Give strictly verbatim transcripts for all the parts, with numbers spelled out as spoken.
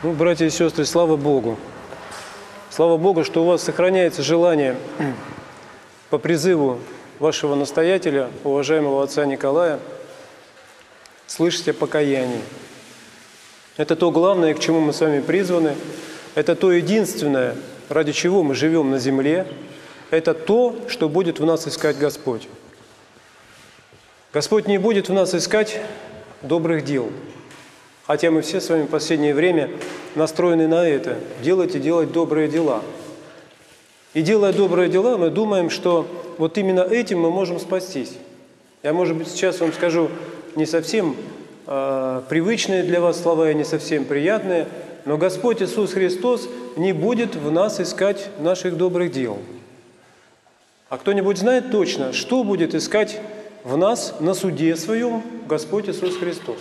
Ну, братья и сестры, слава Богу. Слава Богу, что у вас сохраняется желание по призыву вашего настоятеля, уважаемого отца Николая, слышать о покаянии. Это то главное, к чему мы с вами призваны. Это то единственное, ради чего мы живем на земле. Это то, что будет в нас искать Господь. Господь не будет в нас искать добрых дел. Хотя мы все с вами в последнее время настроены на это – делать и делать добрые дела. И делая добрые дела, мы думаем, что вот именно этим мы можем спастись. Я, может быть, сейчас вам скажу не совсем э, привычные для вас слова и не совсем приятные, но Господь Иисус Христос не будет в нас искать наших добрых дел. А кто-нибудь знает точно, что будет искать в нас на суде своем Господь Иисус Христос?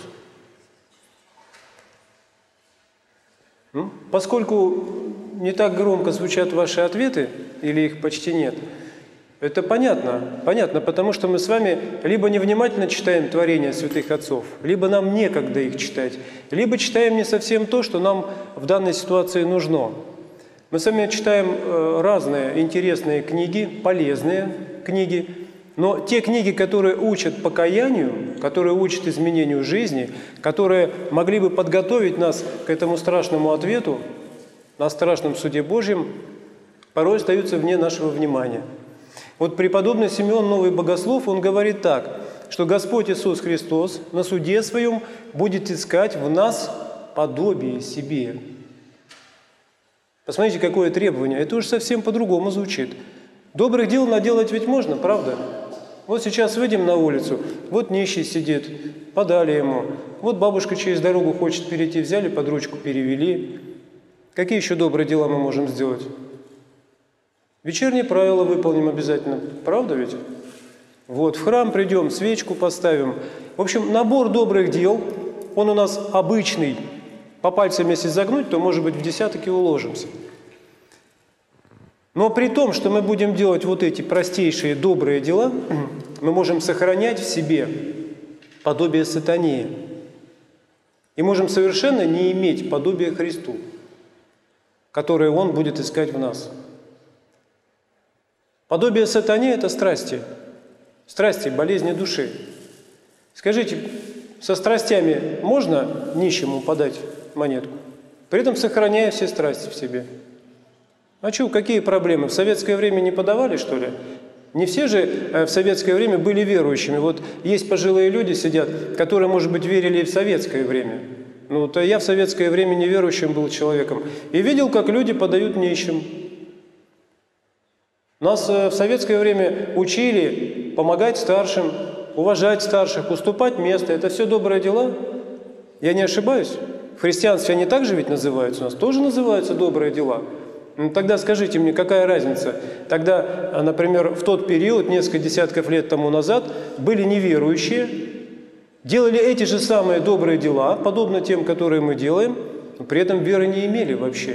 Ну, поскольку не так громко звучат ваши ответы, или их почти нет, это понятно. Понятно, потому что мы с вами либо невнимательно читаем творения святых отцов, либо нам некогда их читать, либо читаем не совсем то, что нам в данной ситуации нужно. Мы с вами читаем разные интересные книги, полезные книги, но те книги, которые учат покаянию, которые учат изменению жизни, которые могли бы подготовить нас к этому страшному ответу на страшном суде Божьем, порой остаются вне нашего внимания. Вот преподобный Симеон Новый Богослов, он говорит так, что Господь Иисус Христос на суде Своем будет искать в нас подобие себе. Посмотрите, какое требование. Это уж совсем по-другому звучит. Добрых дел наделать ведь можно, правда? Вот сейчас выйдем на улицу, вот нищий сидит, подали ему. Вот бабушка через дорогу хочет перейти, взяли под ручку, перевели. Какие еще добрые дела мы можем сделать? Вечерние правила выполним обязательно, правда ведь? Вот, в храм придем, свечку поставим. В общем, набор добрых дел, он у нас обычный. По пальцам если загнуть, то, может быть, в десяток и уложимся. Но при том, что мы будем делать вот эти простейшие добрые дела, мы можем сохранять в себе подобие сатане. И можем совершенно не иметь подобия Христу, которое Он будет искать в нас. Подобие сатане – это страсти. Страсти, болезни души. Скажите, со страстями можно нищему подать монетку, при этом сохраняя все страсти в себе? А что, какие проблемы? В советское время не подавали, что ли? Не все же в советское время были верующими. Вот есть пожилые люди сидят, которые, может быть, верили и в советское время. Ну, то я в советское время неверующим был человеком. И видел, как люди подают нищим. Нас в советское время учили помогать старшим, уважать старших, уступать место. Это все добрые дела? Я не ошибаюсь? В христианстве они также ведь называются? У нас тоже называются добрые дела? Ну, тогда скажите мне, какая разница? Тогда, например, в тот период, несколько десятков лет тому назад, были неверующие, делали эти же самые добрые дела, подобно тем, которые мы делаем, но при этом веры не имели вообще.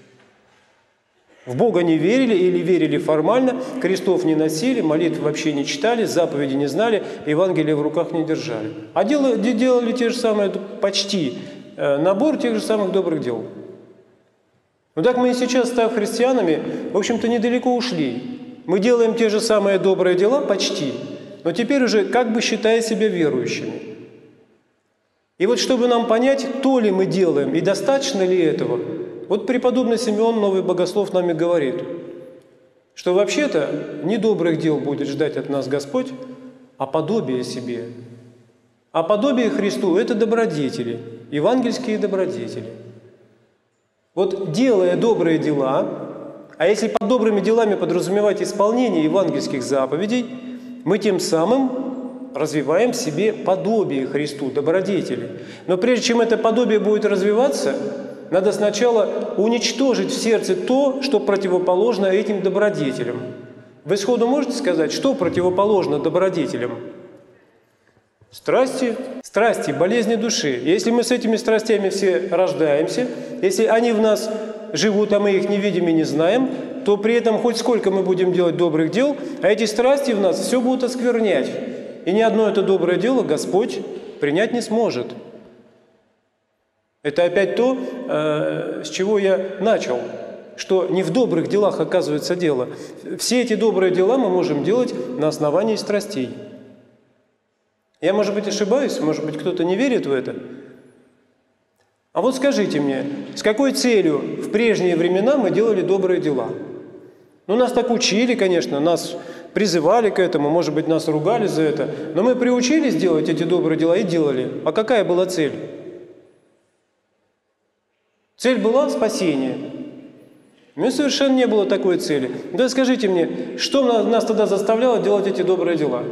В Бога не верили или верили формально, крестов не носили, молитв вообще не читали, заповеди не знали, Евангелие в руках не держали. А делали, делали те же самые, почти набор тех же самых добрых дел. Ну так мы и сейчас, став христианами, в общем-то, недалеко ушли. Мы делаем те же самые добрые дела почти, но теперь уже как бы считая себя верующими. И вот чтобы нам понять, то ли мы делаем и достаточно ли этого, вот преподобный Симеон Новый Богослов нам и говорит, что вообще-то не добрых дел будет ждать от нас Господь, а подобие себе. А подобие Христу – это добродетели, евангельские добродетели. Вот делая добрые дела, а если под добрыми делами подразумевать исполнение евангельских заповедей, мы тем самым развиваем в себе подобие Христу, добродетели. Но прежде чем это подобие будет развиваться, надо сначала уничтожить в сердце то, что противоположно этим добродетелям. Вы сходу можете сказать, что противоположно добродетелям? Страсти, страсти, болезни души. Если мы с этими страстями все рождаемся, если они в нас живут, а мы их не видим и не знаем, то при этом хоть сколько мы будем делать добрых дел, а эти страсти в нас все будут осквернять. И ни одно это доброе дело Господь принять не сможет. Это опять то, с чего я начал, что не в добрых делах оказывается дело. Все эти добрые дела мы можем делать на основании страстей. Я, может быть, ошибаюсь, может быть, кто-то не верит в это. А вот скажите мне, с какой целью в прежние времена мы делали добрые дела? Ну, нас так учили, конечно, нас призывали к этому, может быть, нас ругали за это, но мы приучились делать эти добрые дела и делали. А какая была цель? Цель была спасение. У меня совершенно не было такой цели. Да скажите мне, что нас тогда заставляло делать эти добрые дела?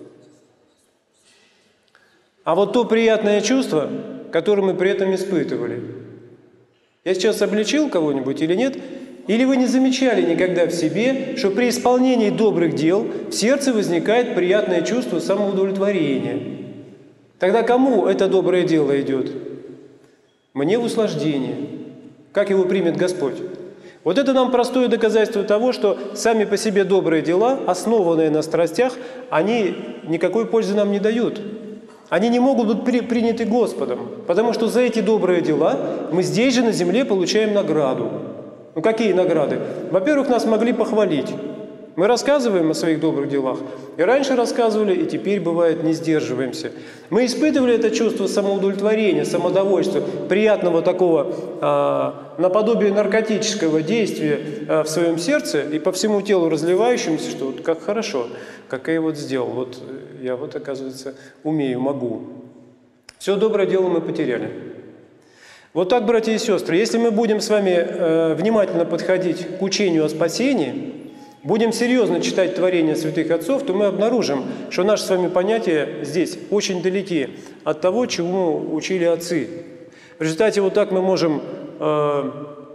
А вот то приятное чувство, которое мы при этом испытывали. Я сейчас обличил кого-нибудь или нет? Или вы не замечали никогда в себе, что при исполнении добрых дел в сердце возникает приятное чувство самоудовлетворения? Тогда кому это доброе дело идет? Мне в услаждение. Как его примет Господь? Вот это нам простое доказательство того, что сами по себе добрые дела, основанные на страстях, они никакой пользы нам не дают. Они не могут быть при, приняты Господом, потому что за эти добрые дела мы здесь же на земле получаем награду. Ну какие награды? Во-первых, нас могли похвалить. Мы рассказываем о своих добрых делах. И раньше рассказывали, и теперь, бывает, не сдерживаемся. Мы испытывали это чувство самоудовлетворения, самодовольства, приятного такого а, наподобие наркотического действия а, в своем сердце и по всему телу разливающемуся, что вот как хорошо, как я вот сделал, вот я вот, оказывается, умею, могу. Все доброе дело мы потеряли. Вот так, братья и сестры, если мы будем с вами э, внимательно подходить к учению о спасении, будем серьезно читать творения святых отцов, то мы обнаружим, что наши с вами понятия здесь очень далеки от того, чему учили отцы. В результате вот так мы можем э,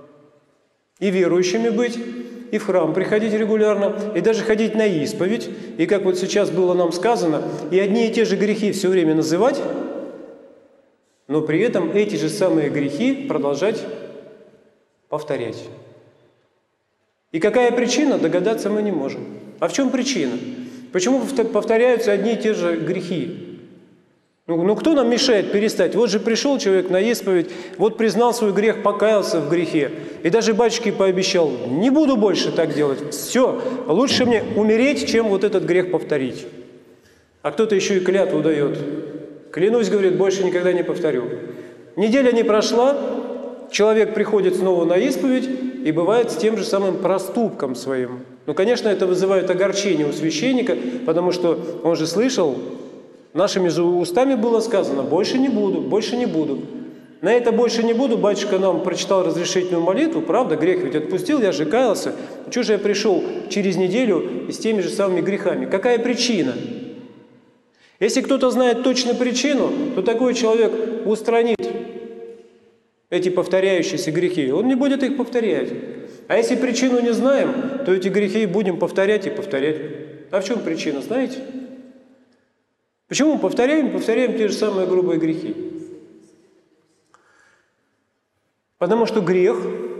и верующими быть, и в храм приходить регулярно, и даже ходить на исповедь, и, как вот сейчас было нам сказано, и одни и те же грехи все время называть, но при этом эти же самые грехи продолжать повторять. И какая причина, догадаться мы не можем. А в чем причина? Почему повторяются одни и те же грехи? Ну, ну кто нам мешает перестать? Вот же пришел человек на исповедь, вот признал свой грех, покаялся в грехе. И даже батюшке пообещал, не буду больше так делать. Все, лучше мне умереть, чем вот этот грех повторить. А кто-то еще и клятву дает. Клянусь, говорит, больше никогда не повторю. Неделя не прошла, человек приходит снова на исповедь и бывает с тем же самым проступком своим. Ну, конечно, это вызывает огорчение у священника, потому что он же слышал, нашими же устами было сказано, больше не буду, больше не буду. На это больше не буду, батюшка нам прочитал разрешительную молитву, правда, грех ведь отпустил, я же каялся. Чего же я пришел через неделю и с теми же самыми грехами? Какая причина? Если кто-то знает точно причину, то такой человек устранит эти повторяющиеся грехи. Он не будет их повторять. А если причину не знаем, то эти грехи будем повторять и повторять. А в чем причина, знаете? Почему мы повторяем, повторяем те же самые грубые грехи? Потому что грех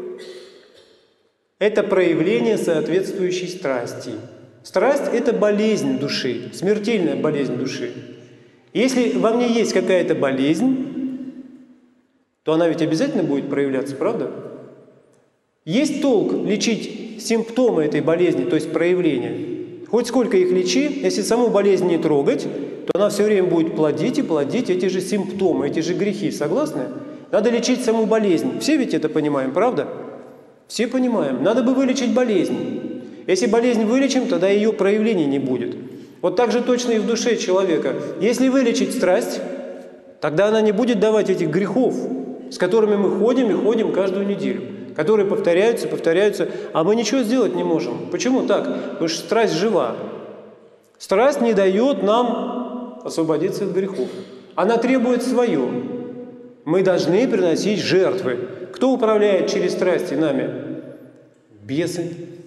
– это проявление соответствующей страсти. Страсть – это болезнь души, смертельная болезнь души. Если во мне есть какая-то болезнь, то она ведь обязательно будет проявляться, правда? Есть толк лечить симптомы этой болезни, то есть проявления. Хоть сколько их лечи, если саму болезнь не трогать, то она все время будет плодить и плодить эти же симптомы, эти же грехи. Согласны? Надо лечить саму болезнь. Все ведь это понимаем, правда? Все понимаем. Надо бы вылечить болезнь. Если болезнь вылечим, тогда ее проявления не будет. Вот так же точно и в душе человека. Если вылечить страсть, тогда она не будет давать этих грехов, с которыми мы ходим и ходим каждую неделю, которые повторяются, повторяются, а мы ничего сделать не можем. Почему так? Потому что страсть жива. Страсть не дает нам освободиться от грехов. Она требует свое. Мы должны приносить жертвы. Кто управляет через страсти нами? Бесы.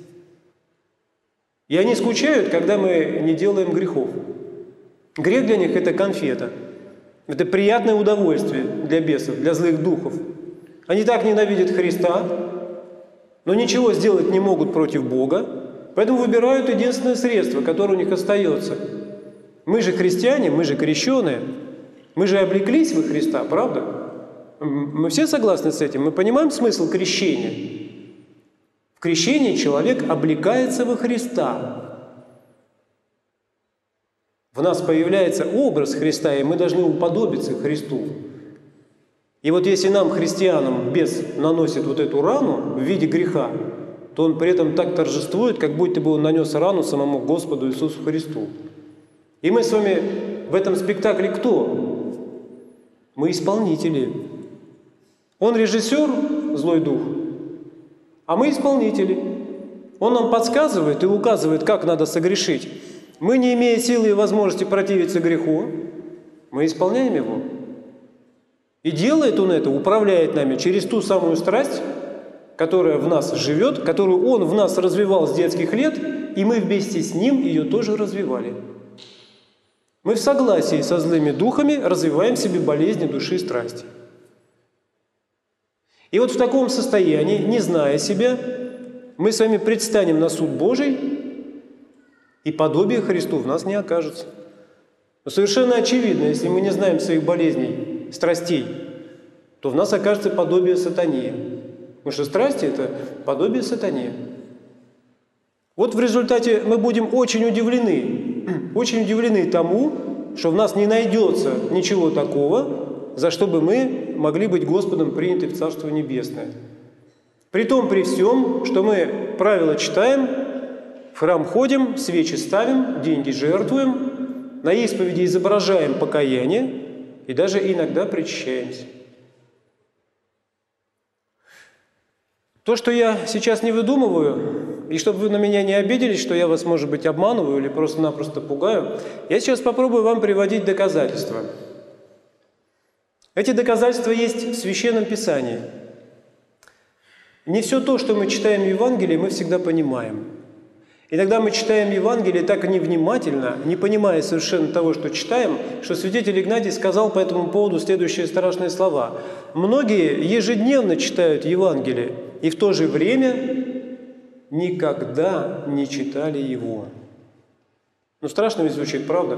И они скучают, когда мы не делаем грехов. Грех для них – это конфета. Это приятное удовольствие для бесов, для злых духов. Они так ненавидят Христа, но ничего сделать не могут против Бога, поэтому выбирают единственное средство, которое у них остается. Мы же христиане, мы же крещеные, мы же облеклись во Христа, правда? Мы все согласны с этим? Мы понимаем смысл крещения? В крещении человек облекается во Христа. В нас появляется образ Христа, и мы должны уподобиться Христу. И вот если нам, христианам, бес наносит вот эту рану в виде греха, то он при этом так торжествует, как будто бы он нанес рану самому Господу Иисусу Христу. И мы с вами в этом спектакле кто? Мы исполнители. Он режиссер, злой дух, а мы исполнители. Он нам подсказывает и указывает, как надо согрешить. Мы, не имея силы и возможности противиться греху, мы исполняем его. И делает он это, управляет нами через ту самую страсть, которая в нас живет, которую он в нас развивал с детских лет, и мы вместе с ним ее тоже развивали. Мы в согласии со злыми духами развиваем в себе болезни души и страсти. И вот в таком состоянии, не зная себя, мы с вами предстанем на суд Божий, и подобие Христу в нас не окажется. Но совершенно очевидно, если мы не знаем своих болезней, страстей, то в нас окажется подобие сатане. Потому что страсти – это подобие сатане. Вот в результате мы будем очень удивлены, очень удивлены тому, что в нас не найдется ничего такого, за что бы мы могли быть Господом приняты в Царство Небесное. При том, при всем, что мы правила читаем, в храм ходим, свечи ставим, деньги жертвуем, на исповеди изображаем покаяние и даже иногда причащаемся. То, что я сейчас не выдумываю, и чтобы вы на меня не обиделись, что я вас, может быть, обманываю или просто-напросто пугаю, я сейчас попробую вам приводить доказательства. Эти доказательства есть в Священном Писании. Не все то, что мы читаем в Евангелии, мы всегда понимаем. Иногда мы читаем Евангелие так невнимательно, не понимая совершенно того, что читаем, что святитель Игнатий сказал по этому поводу следующие страшные слова. Многие ежедневно читают Евангелие, и в то же время никогда не читали его. Ну, страшно ведь звучит, правда?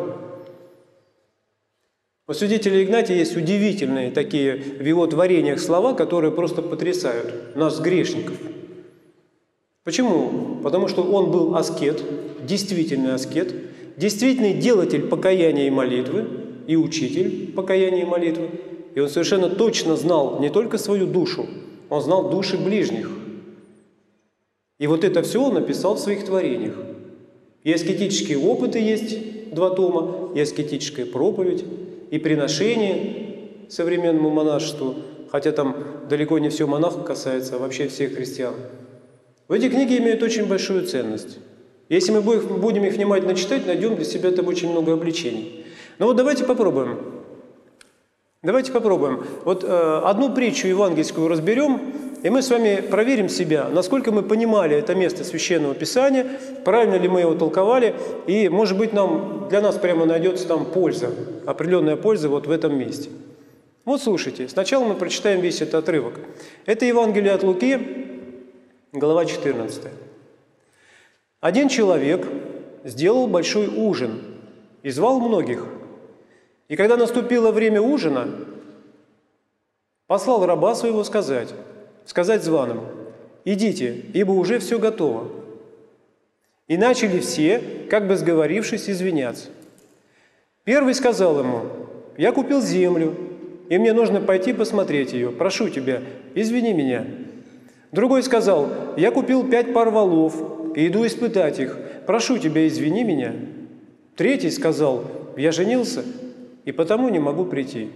У святителя Игнатия есть удивительные такие в его творениях слова, которые просто потрясают нас, грешников. Почему? Потому что он был аскет, действительный аскет, действительный делатель покаяния и молитвы, и учитель покаяния и молитвы. И он совершенно точно знал не только свою душу, он знал души ближних. И вот это все он написал в своих творениях. И аскетические опыты есть, два тома, и аскетическая проповедь, и приношение современному монашеству, хотя там далеко не все монахов касается, а вообще всех христиан. Эти книги имеют очень большую ценность. Если мы будем их внимательно читать, найдем для себя там очень много обличений. Но вот давайте попробуем. Давайте попробуем. Вот э, одну притчу евангельскую разберем, и мы с вами проверим себя, насколько мы понимали это место Священного Писания, правильно ли мы его толковали, и, может быть, нам, для нас прямо найдется там польза, определенная польза вот в этом месте. Вот слушайте, сначала мы прочитаем весь этот отрывок. Это Евангелие от Луки, глава четырнадцатая. «Один человек сделал большой ужин и звал многих. И когда наступило время ужина, послал раба своего сказать, сказать званым: идите, ибо уже все готово. И начали все, как бы сговорившись, извиняться. Первый сказал ему: я купил землю, и мне нужно пойти посмотреть ее. Прошу тебя, извини меня. Другой сказал: я купил пять пар волов, и иду испытать их. Прошу тебя, извини меня. Третий сказал: я женился, и потому не могу прийти.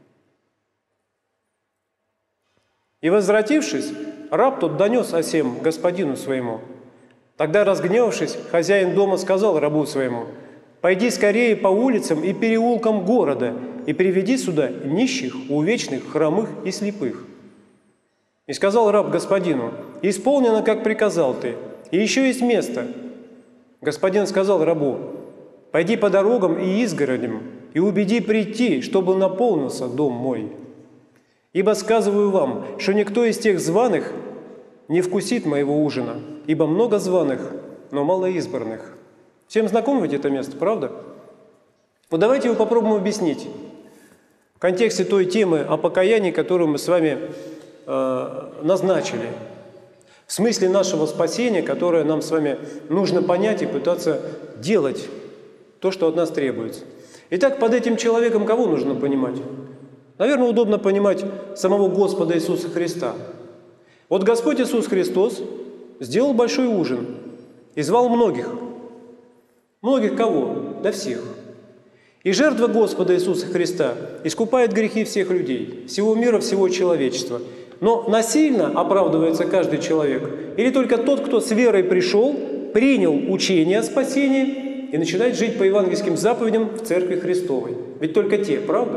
И, возвратившись, раб тот донес о сем господину своему. Тогда, разгневавшись, хозяин дома сказал рабу своему: пойди скорее по улицам и переулкам города и приведи сюда нищих, увечных, хромых и слепых. И сказал раб господину: исполнено, как приказал ты, и еще есть место. Господин сказал рабу: пойди по дорогам и изгородям, и убеди прийти, чтобы наполнился дом мой. Ибо сказываю вам, что никто из тех званых не вкусит моего ужина, ибо много званых, но мало избранных». Всем знакомо ведь это место, правда? Вот давайте его попробуем объяснить. контексте той темы о покаянии, которую мы с вами э, назначили. В смысле нашего спасения, которое нам с вами нужно понять и пытаться делать то, что от нас требуется. Итак, под этим человеком кого нужно понимать? Наверное, удобно понимать самого Господа Иисуса Христа. Вот Господь Иисус Христос сделал большой ужин и звал многих. Многих кого? Да всех. И жертва Господа Иисуса Христа искупает грехи всех людей, всего мира, всего человечества. Но насильно оправдывается каждый человек или только тот, кто с верой пришел, принял учение о спасении и начинает жить по евангельским заповедям в Церкви Христовой. Ведь только те, правда?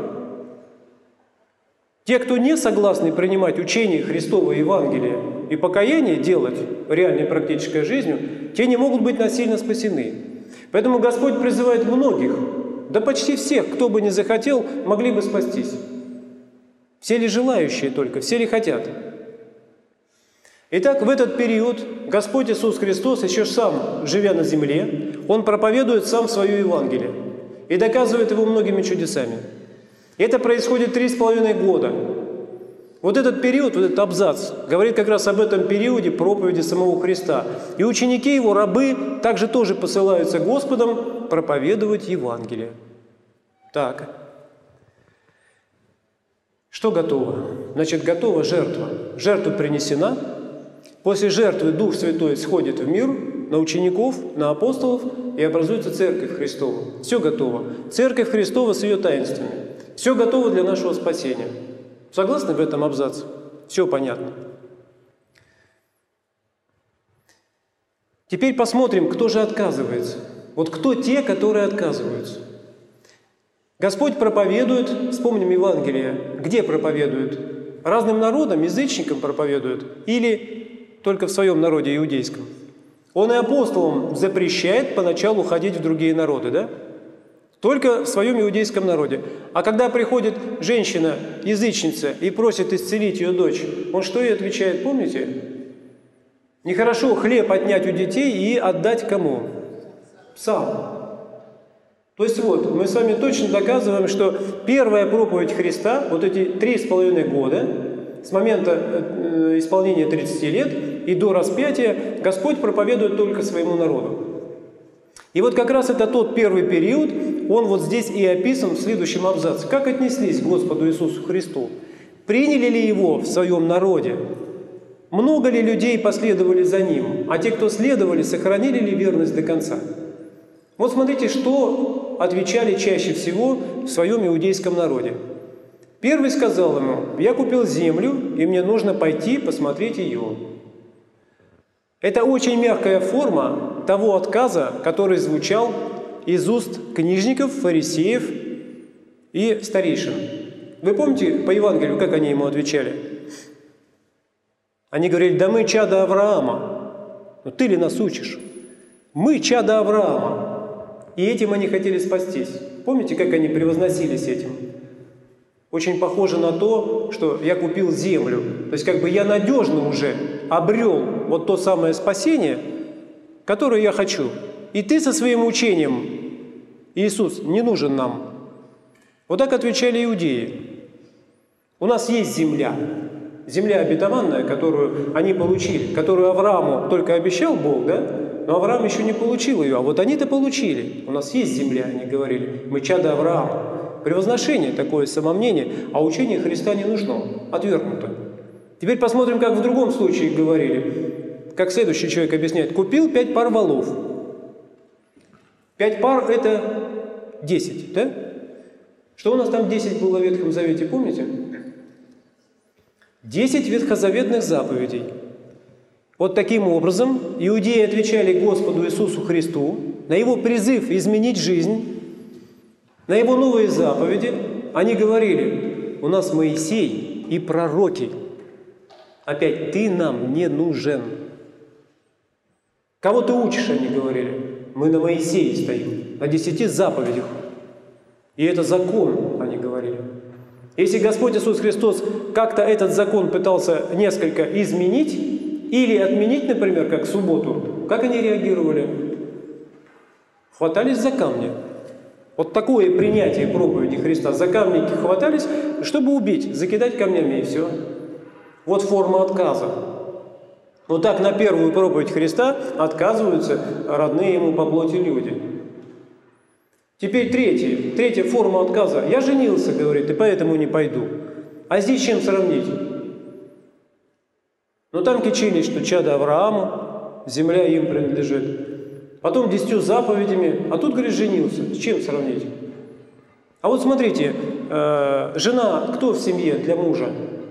Те, кто не согласны принимать учение Христова Евангелия и покаяние делать реальной практической жизнью, те не могут быть насильно спасены. Поэтому Господь призывает многих, да почти всех, кто бы ни захотел, могли бы спастись. Все ли желающие только, все ли хотят? Итак, в этот период Господь Иисус Христос, еще сам, живя на земле, Он проповедует сам свое Евангелие и доказывает его многими чудесами. Это происходит три с половиной года. Вот этот период, вот этот абзац, говорит как раз об этом периоде проповеди самого Христа. И ученики Его, рабы, также тоже посылаются Господом проповедовать Евангелие. Так. Что готово? Значит, готова жертва. Жертва принесена. После жертвы Дух Святой сходит в мир на учеников, на апостолов, и образуется Церковь Христова. Все готово. Церковь Христова с ее таинствами. Все готово для нашего спасения. Согласны в этом абзаце? Все понятно. Теперь посмотрим, кто же отказывается. Вот кто те, которые отказываются? Господь проповедует, вспомним Евангелие, где проповедует? Разным народам, язычникам проповедует или только в своем народе иудейском? Он и апостолам запрещает поначалу ходить в другие народы, да? Только в своем иудейском народе. А когда приходит женщина, язычница, и просит исцелить ее дочь, он что ей отвечает, помните? Нехорошо хлеб отнять у детей и отдать кому? Псам. То есть вот, мы с вами точно доказываем, что первая проповедь Христа, вот эти три с половиной года, с момента исполнения тридцати лет и до распятия, Господь проповедует только своему народу. И вот как раз это тот первый период, он вот здесь и описан в следующем абзаце. Как отнеслись к Господу Иисусу Христу? Приняли ли Его в своем народе? Много ли людей последовали за Ним? А те, кто следовали, сохранили ли верность до конца? Вот смотрите, что отвечали чаще всего в своем иудейском народе. Первый сказал ему: «Я купил землю, и мне нужно пойти посмотреть ее». Это очень мягкая форма того отказа, который звучал из уст книжников, фарисеев и старейшин. Вы помните по Евангелию, как они ему отвечали? Они говорили: «Да мы чада Авраама». Ну ты ли нас учишь? Мы чада Авраама. И этим они хотели спастись. Помните, как они превозносились этим? Очень похоже на то, что я купил землю. То есть как бы я надежно уже обрел вот то самое спасение, которое я хочу. И ты со своим учением, Иисус, не нужен нам. Вот так отвечали иудеи. У нас есть земля. Земля обетованная, которую они получили, которую Аврааму только обещал Бог, да? Но Авраам еще не получил ее, а вот они-то получили. У нас есть земля, они говорили. Мы чада Авраама. Превозношение такое, самомнение, а учение Христа не нужно. Отвергнуто. Теперь посмотрим, как в другом случае говорили. Как следующий человек объясняет. Купил пять пар волов. Пять пар – это десять, да? Что у нас там десять было в Ветхом Завете, помните? Десять ветхозаветных заповедей. Вот таким образом иудеи отвечали Господу Иисусу Христу на Его призыв изменить жизнь, на Его новые заповеди. Они говорили: у нас Моисей и пророки. Опять, ты нам не нужен. Кого ты учишь, они говорили. Мы на Моисее стоим, на десяти заповедях. И это закон, они говорили. Если Господь Иисус Христос как-то этот закон пытался несколько изменить, или отменить, например, как субботу, как они реагировали? Хватались за камни. Вот такое принятие проповеди Христа. За камни хватались, чтобы убить, закидать камнями и все. Вот форма отказа. Но так на первую проповедь Христа отказываются родные ему по плоти люди. Теперь третья, третья форма отказа. Я женился, говорит, и поэтому не пойду. А здесь чем сравнить? Но там кичились, что чадо Авраама, земля им принадлежит. Потом десятью заповедями, а тут, говорит, женился. С чем сравнить? А вот смотрите, э, жена, кто в семье для мужа?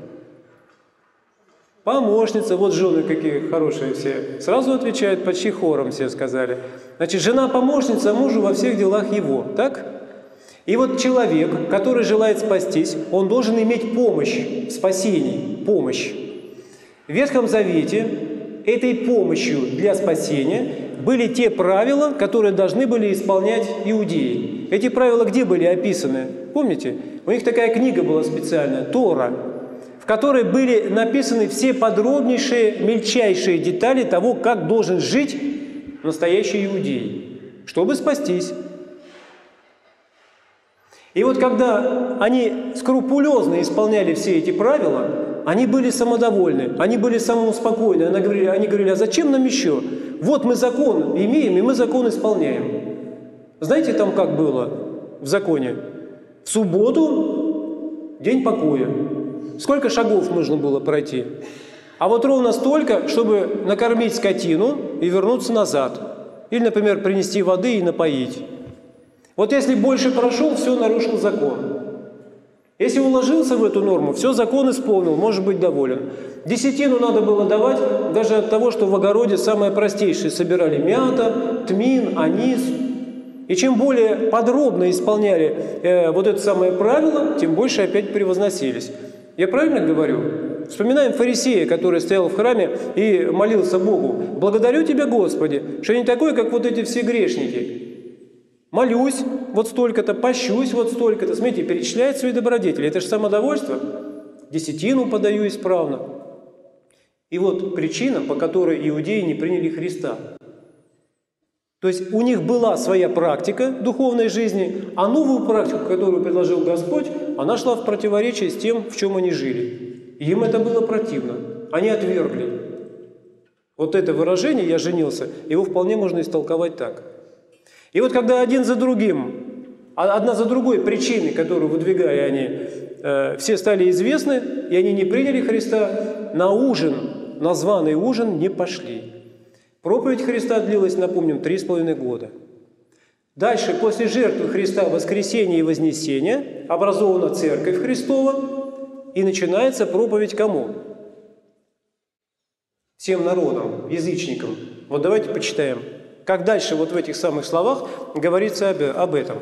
Помощница, вот жены какие хорошие все. Сразу отвечают, почти хором все сказали. Значит, жена-помощница мужу во всех делах его, так? И вот человек, который желает спастись, он должен иметь помощь в спасении, помощь. В Ветхом Завете этой помощью для спасения были те правила, которые должны были исполнять иудеи. Эти правила где были описаны? Помните? У них такая книга была специальная, Тора, в которой были написаны все подробнейшие, мельчайшие детали того, как должен жить настоящий иудей, чтобы спастись. И вот когда они скрупулезно исполняли все эти правила, они были самодовольны, они были самоуспокоены. Они говорили, они говорили, а зачем нам еще? Вот мы закон имеем, и мы закон исполняем. Знаете, там как было в законе? В субботу день покоя. Сколько шагов нужно было пройти? А вот ровно столько, чтобы накормить скотину и вернуться назад. Или, например, принести воды и напоить. Вот если больше прошел, все, нарушил закон. Если уложился в эту норму, все, закон исполнил, может быть доволен. Десятину надо было давать даже от того, что в огороде самое простейшее собирали мята, тмин, анис. И чем более подробно исполняли э, вот это самое правило, тем больше опять превозносились. Я правильно говорю? Вспоминаем фарисея, который стоял в храме и молился Богу. «Благодарю Тебя, Господи, что я не такой, как вот эти все грешники. Молюсь вот столько-то, пощусь вот столько-то». Смотрите, перечисляет свои добродетели. Это же самодовольство. Десятину подаю исправно. И вот причина, по которой иудеи не приняли Христа. То есть у них была своя практика духовной жизни, а новую практику, которую предложил Господь, она шла в противоречие с тем, в чем они жили. И им это было противно. Они отвергли. Вот это выражение «я женился», его вполне можно истолковать так. И вот когда один за другим, одна за другой причиной, которую выдвигая они, э, все стали известны, и они не приняли Христа, на ужин, на званый ужин не пошли. Проповедь Христа длилась, напомним, три с половиной года. Дальше, после жертвы Христа, воскресения и вознесения, образована Церковь Христова, и начинается проповедь кому? Всем народам, язычникам. Вот давайте почитаем. Как дальше вот в этих самых словах говорится об, об этом.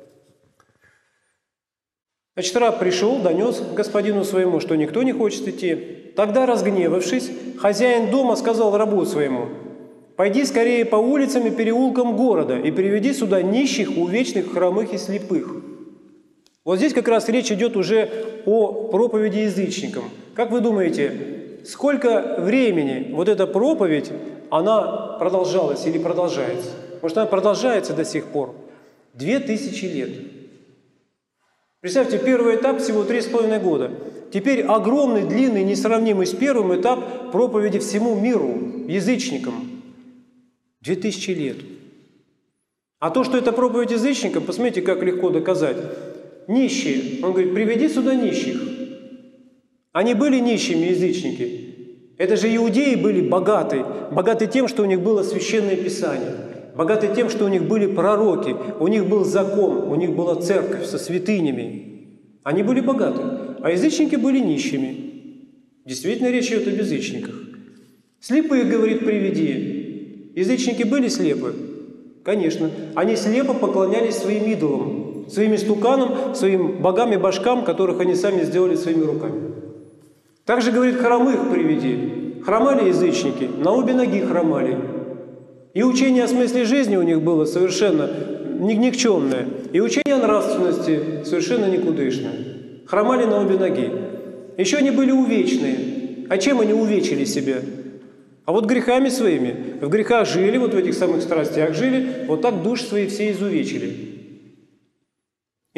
Значит, раб пришел, донес господину своему, что никто не хочет идти. Тогда, разгневавшись, хозяин дома сказал рабу своему: «Пойди скорее по улицам и переулкам города и приведи сюда нищих, увечных, хромых и слепых». Вот здесь как раз речь идет уже о проповеди язычникам. Как вы думаете, сколько времени вот эта проповедь, она продолжалась или продолжается? Может, она продолжается до сих пор? Две тысячи лет. Представьте, первый этап всего три с половиной года. Теперь огромный, длинный, несравнимый с первым этап проповеди всему миру, язычникам. Две тысячи лет. А то, что это проповедь язычникам, посмотрите, как легко доказать. Нищие. Он говорит, приведи сюда нищих. Они были нищими, язычники. Это же иудеи были богаты. Богаты тем, что у них было священное писание. Богаты тем, что у них были пророки. У них был закон. У них была церковь со святынями. Они были богаты. А язычники были нищими. Действительно, речь идет об язычниках. Слепых, говорит, приведи. Язычники были слепы? Конечно. Они слепо поклонялись своим идолам, своим истуканам, своим богам и божкам, которых они сами сделали своими руками. Также, говорит, хромых приведи. Хромали язычники, на обе ноги хромали. И учение о смысле жизни у них было совершенно никчемное, и учение о нравственности совершенно никудышное. Хромали на обе ноги. Еще они были увечные. А чем они увечили себя? А вот грехами своими. В грехах жили, вот в этих самых страстях жили, вот так души свои все изувечили.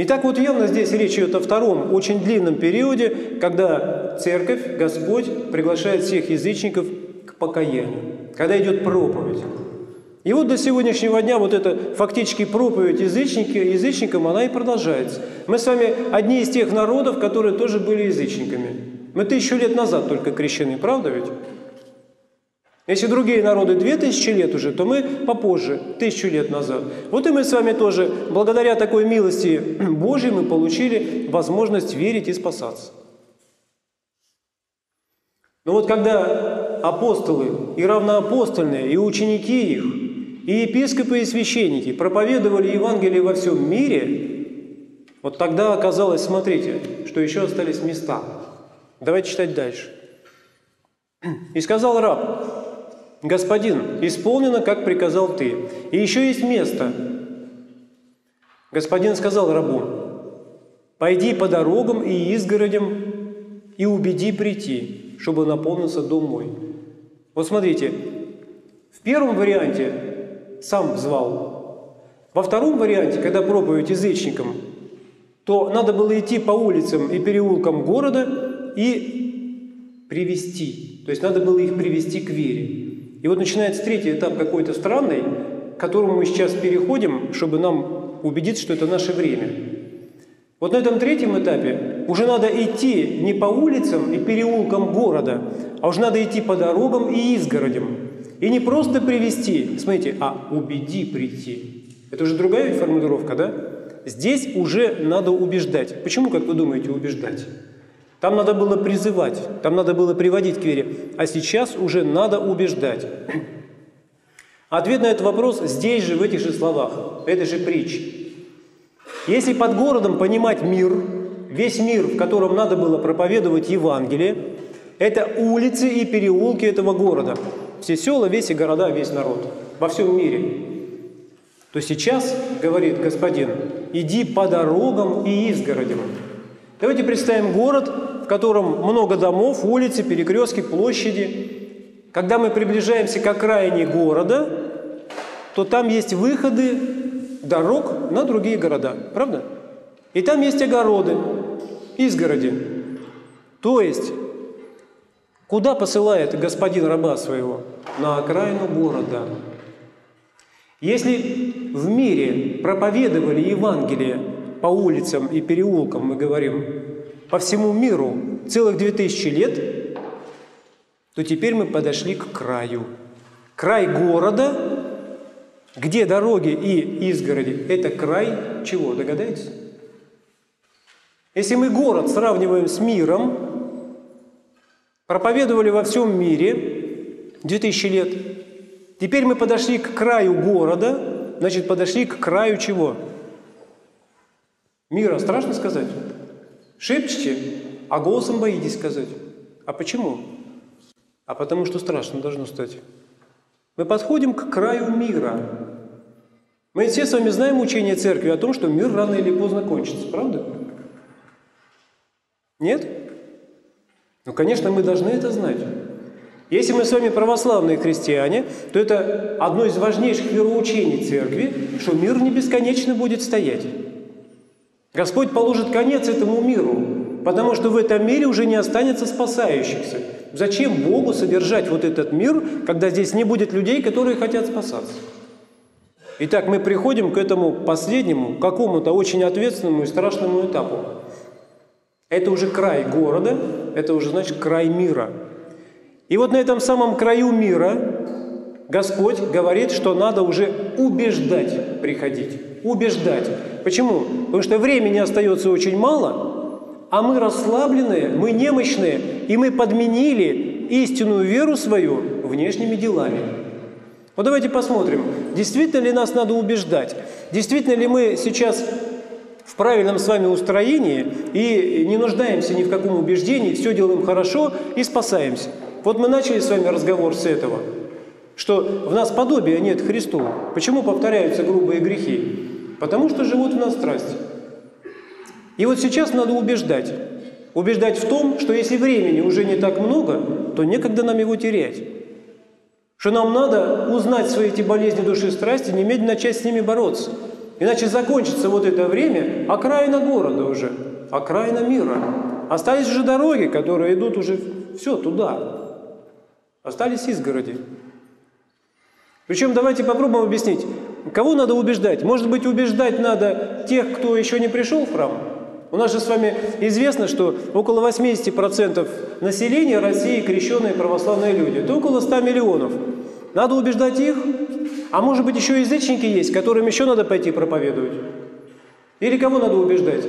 Итак, вот явно здесь речь идет о втором, очень длинном периоде, когда Церковь, Господь приглашает всех язычников к покаянию, когда идет проповедь. И вот до сегодняшнего дня вот эта фактически проповедь язычники, язычникам, она и продолжается. Мы с вами одни из тех народов, которые тоже были язычниками. Мы тысячу лет назад только крещены, правда ведь? Если другие народы две тысячи лет уже, то мы попозже, тысячу лет назад. Вот и мы с вами тоже, благодаря такой милости Божьей, мы получили возможность верить и спасаться. Но вот когда апостолы и равноапостольные, и ученики их, и епископы, и священники проповедовали Евангелие во всем мире, вот тогда оказалось, смотрите, что еще остались места. Давайте читать дальше. «И сказал раб: Господин, исполнено, как приказал ты, и еще есть место. Господин сказал рабу: пойди по дорогам и изгородям, и убеди прийти, чтобы наполнился дом мой». Вот смотрите, в первом варианте сам звал. Во втором варианте, когда проповедь язычникам, то надо было идти по улицам и переулкам города и привести. То есть надо было их привести к вере. И вот начинается третий этап какой-то странный, к которому мы сейчас переходим, чтобы нам убедиться, что это наше время. Вот на этом третьем этапе уже надо идти не по улицам и переулкам города, а уже надо идти по дорогам и изгородям. И не просто привести, смотрите, а убеди прийти. Это уже другая ведь формулировка, да? Здесь уже надо убеждать. Почему, как вы думаете, убеждать? Там надо было призывать, там надо было приводить к вере, а сейчас уже надо убеждать. Ответ на этот вопрос здесь же, в этих же словах, в этой же притче. Если под городом понимать мир, весь мир, в котором надо было проповедовать Евангелие, это улицы и переулки этого города. Все села, весь и города, весь народ. Во всем мире. То сейчас, говорит Господин, иди по дорогам и изгородям. Давайте представим город, в котором много домов, улицы, перекрестки, площади. Когда мы приближаемся к окраине города, то там есть выходы дорог на другие города. Правда? И там есть огороды, изгороди. То есть, куда посылает Господин раба своего? На окраину города. Если в мире проповедовали Евангелие по улицам и переулкам, мы говорим, по всему миру целых две тысячи лет, то теперь мы подошли к краю. Край города, где дороги и изгороди, это край чего, догадаетесь? Если мы город сравниваем с миром, проповедовали во всем мире две тысячи лет, теперь мы подошли к краю города, значит, подошли к краю чего? Мира. Страшно сказать? Шепчете, а голосом боитесь сказать. А почему? А потому что страшно должно стать. Мы подходим к краю мира. Мы все с вами знаем учение церкви о том, что мир рано или поздно кончится, правда? Нет? Ну, конечно, мы должны это знать. Если мы с вами православные христиане, то это одно из важнейших вероучений церкви, что мир не бесконечно будет стоять. Господь положит конец этому миру, потому что в этом мире уже не останется спасающихся. Зачем Богу содержать вот этот мир, когда здесь не будет людей, которые хотят спасаться? Итак, мы приходим к этому последнему, какому-то очень ответственному и страшному этапу. Это уже край города, это уже, значит, край мира. И вот на этом самом краю мира Господь говорит, что надо уже убеждать приходить. Убеждать. Почему? Потому что времени остается очень мало, а мы расслабленные, мы немощные, и мы подменили истинную веру свою внешними делами. Вот давайте посмотрим, действительно ли нас надо убеждать, действительно ли мы сейчас в правильном с вами устроении и не нуждаемся ни в каком убеждении, все делаем хорошо и спасаемся. Вот мы начали с вами разговор с этого, что в нас подобия нет Христу. Почему повторяются грубые грехи? Потому что живут в нас страсти. И вот сейчас надо убеждать. Убеждать в том, что если времени уже не так много, то некогда нам его терять. Что нам надо узнать свои эти болезни души и страсти, немедленно начать с ними бороться. Иначе закончится вот это время, окраина города уже, окраина мира. Остались уже дороги, которые идут уже все туда. Остались изгороди. Причем давайте попробуем объяснить, кого надо убеждать. Может быть, убеждать надо тех, кто еще не пришел в храм? У нас же с вами известно, что около восемьдесят процентов населения России крещенные православные люди. Это около ста миллионов. Надо убеждать их. А может быть, еще язычники есть, которым еще надо пойти проповедовать? Или кого надо убеждать?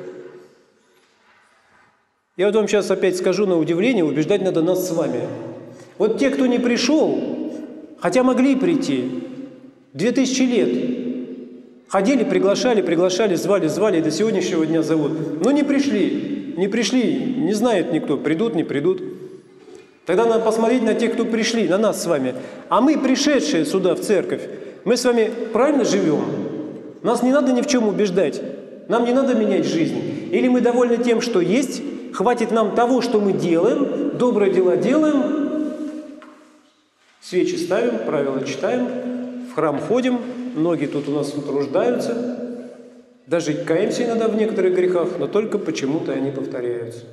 Я вот вам сейчас опять скажу на удивление, убеждать надо нас с вами. Вот те, кто не пришел, хотя могли прийти, две тысячи лет, ходили, приглашали, приглашали, звали, звали, и до сегодняшнего дня зовут. Но не пришли, не пришли, не знает никто, придут, не придут. Тогда надо посмотреть на тех, кто пришли, на нас с вами. А мы, пришедшие сюда, в церковь, мы с вами правильно живем? Нас не надо ни в чем убеждать. Нам не надо менять жизнь. Или мы довольны тем, что есть, хватит нам того, что мы делаем, добрые дела делаем, свечи ставим, правила читаем, в храм ходим, многие тут у нас утруждаются, даже каемся иногда в некоторых грехах, но только почему-то они повторяются.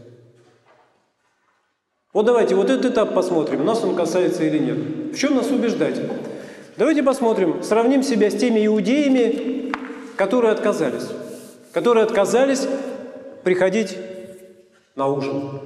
Вот давайте вот этот этап посмотрим, нас он касается или нет. В чем нас убеждать? Давайте посмотрим, сравним себя с теми иудеями, которые отказались. Которые отказались приходить на ужин.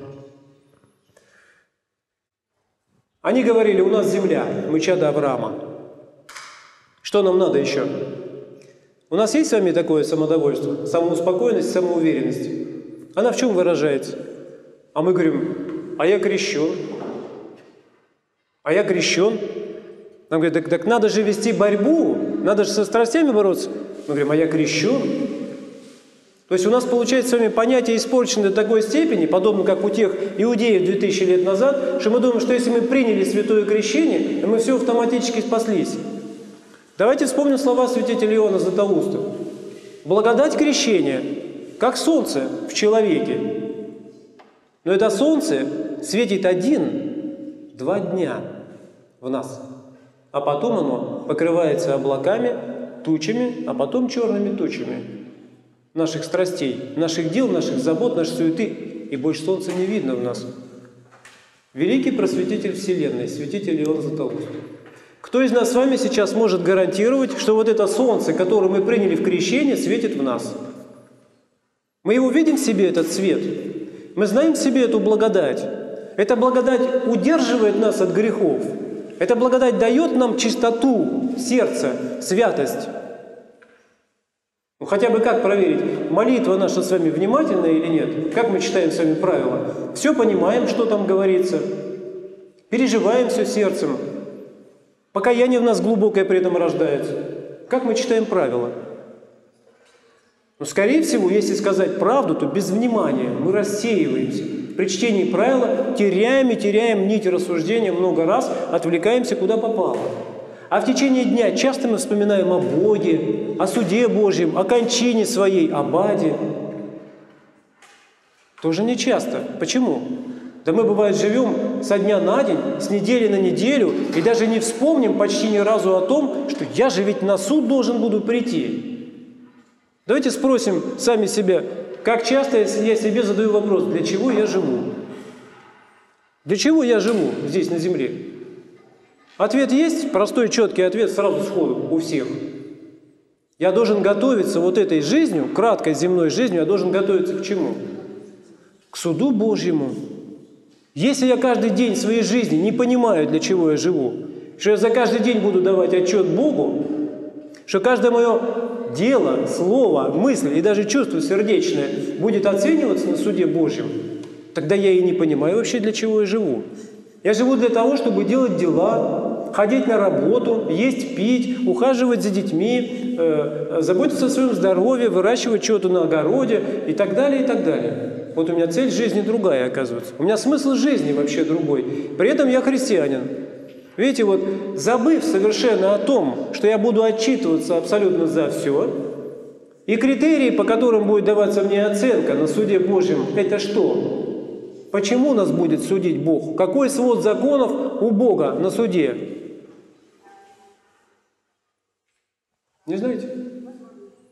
Они говорили, у нас земля, мы чада Авраама. Что нам надо еще? У нас есть с вами такое самодовольство, самоуспокоенность, самоуверенность? Она в чем выражается? А мы говорим, а я крещен. А я крещен. Нам говорят, так, так надо же вести борьбу, надо же со страстями бороться. Мы говорим, а я крещен. То есть у нас получается с вами понятие испорчено до такой степени, подобно как у тех иудеев две тысячи лет назад, что мы думаем, что если мы приняли святое крещение, мы все автоматически спаслись. Давайте вспомним слова святителя Иоанна Златоуста. Благодать крещения, как солнце в человеке. Но это солнце светит один-два дня в нас, а потом оно покрывается облаками, тучами, а потом черными тучами наших страстей, наших дел, наших забот, нашей суеты, и больше солнца не видно в нас. Великий просветитель Вселенной, святитель Иоанн Златоуст. Кто из нас с вами сейчас может гарантировать, что вот это солнце, которое мы приняли в крещение, светит в нас? Мы его видим в себе, этот свет? Мы знаем в себе эту благодать. Эта благодать удерживает нас от грехов. Эта благодать дает нам чистоту сердца, святость. Ну, хотя бы как проверить, молитва наша с вами внимательная или нет? Как мы читаем с вами правила? Все понимаем, что там говорится. Переживаем все сердцем. Покаяние в нас глубокое при этом рождается. Как мы читаем правила? Но, скорее всего, если сказать правду, то без внимания мы рассеиваемся. При чтении правила теряем и теряем нить рассуждения много раз, отвлекаемся куда попало. А в течение дня часто мы вспоминаем о Боге, о суде Божьем, о кончине своей, о Баде. Тоже не часто. Почему? Да мы, бывает, живем со дня на день, с недели на неделю, и даже не вспомним почти ни разу о том, что я же ведь на суд должен буду прийти. Давайте спросим сами себя, как часто я себе задаю вопрос, для чего я живу? Для чего я живу здесь, на земле? Ответ есть, простой, четкий ответ сразу сходу у всех. Я должен готовиться вот этой жизнью, краткой земной жизнью, я должен готовиться к чему? К суду Божьему. Если я каждый день своей жизни не понимаю, для чего я живу, что я за каждый день буду давать отчет Богу, что каждое мое дело, слово, мысль и даже чувство сердечное будет оцениваться на суде Божьем, тогда я и не понимаю вообще, для чего я живу. Я живу для того, чтобы делать дела, ходить на работу, есть, пить, ухаживать за детьми, э, заботиться о своем здоровье, выращивать что-то на огороде и так далее, и так далее. Вот у меня цель жизни другая, оказывается. У меня смысл жизни вообще другой. При этом я христианин. Видите, вот забыв совершенно о том, что я буду отчитываться абсолютно за все, и критерии, по которым будет даваться мне оценка на суде Божьем, это что? Почему нас будет судить Бог? Какой свод законов у Бога на суде? Не знаете?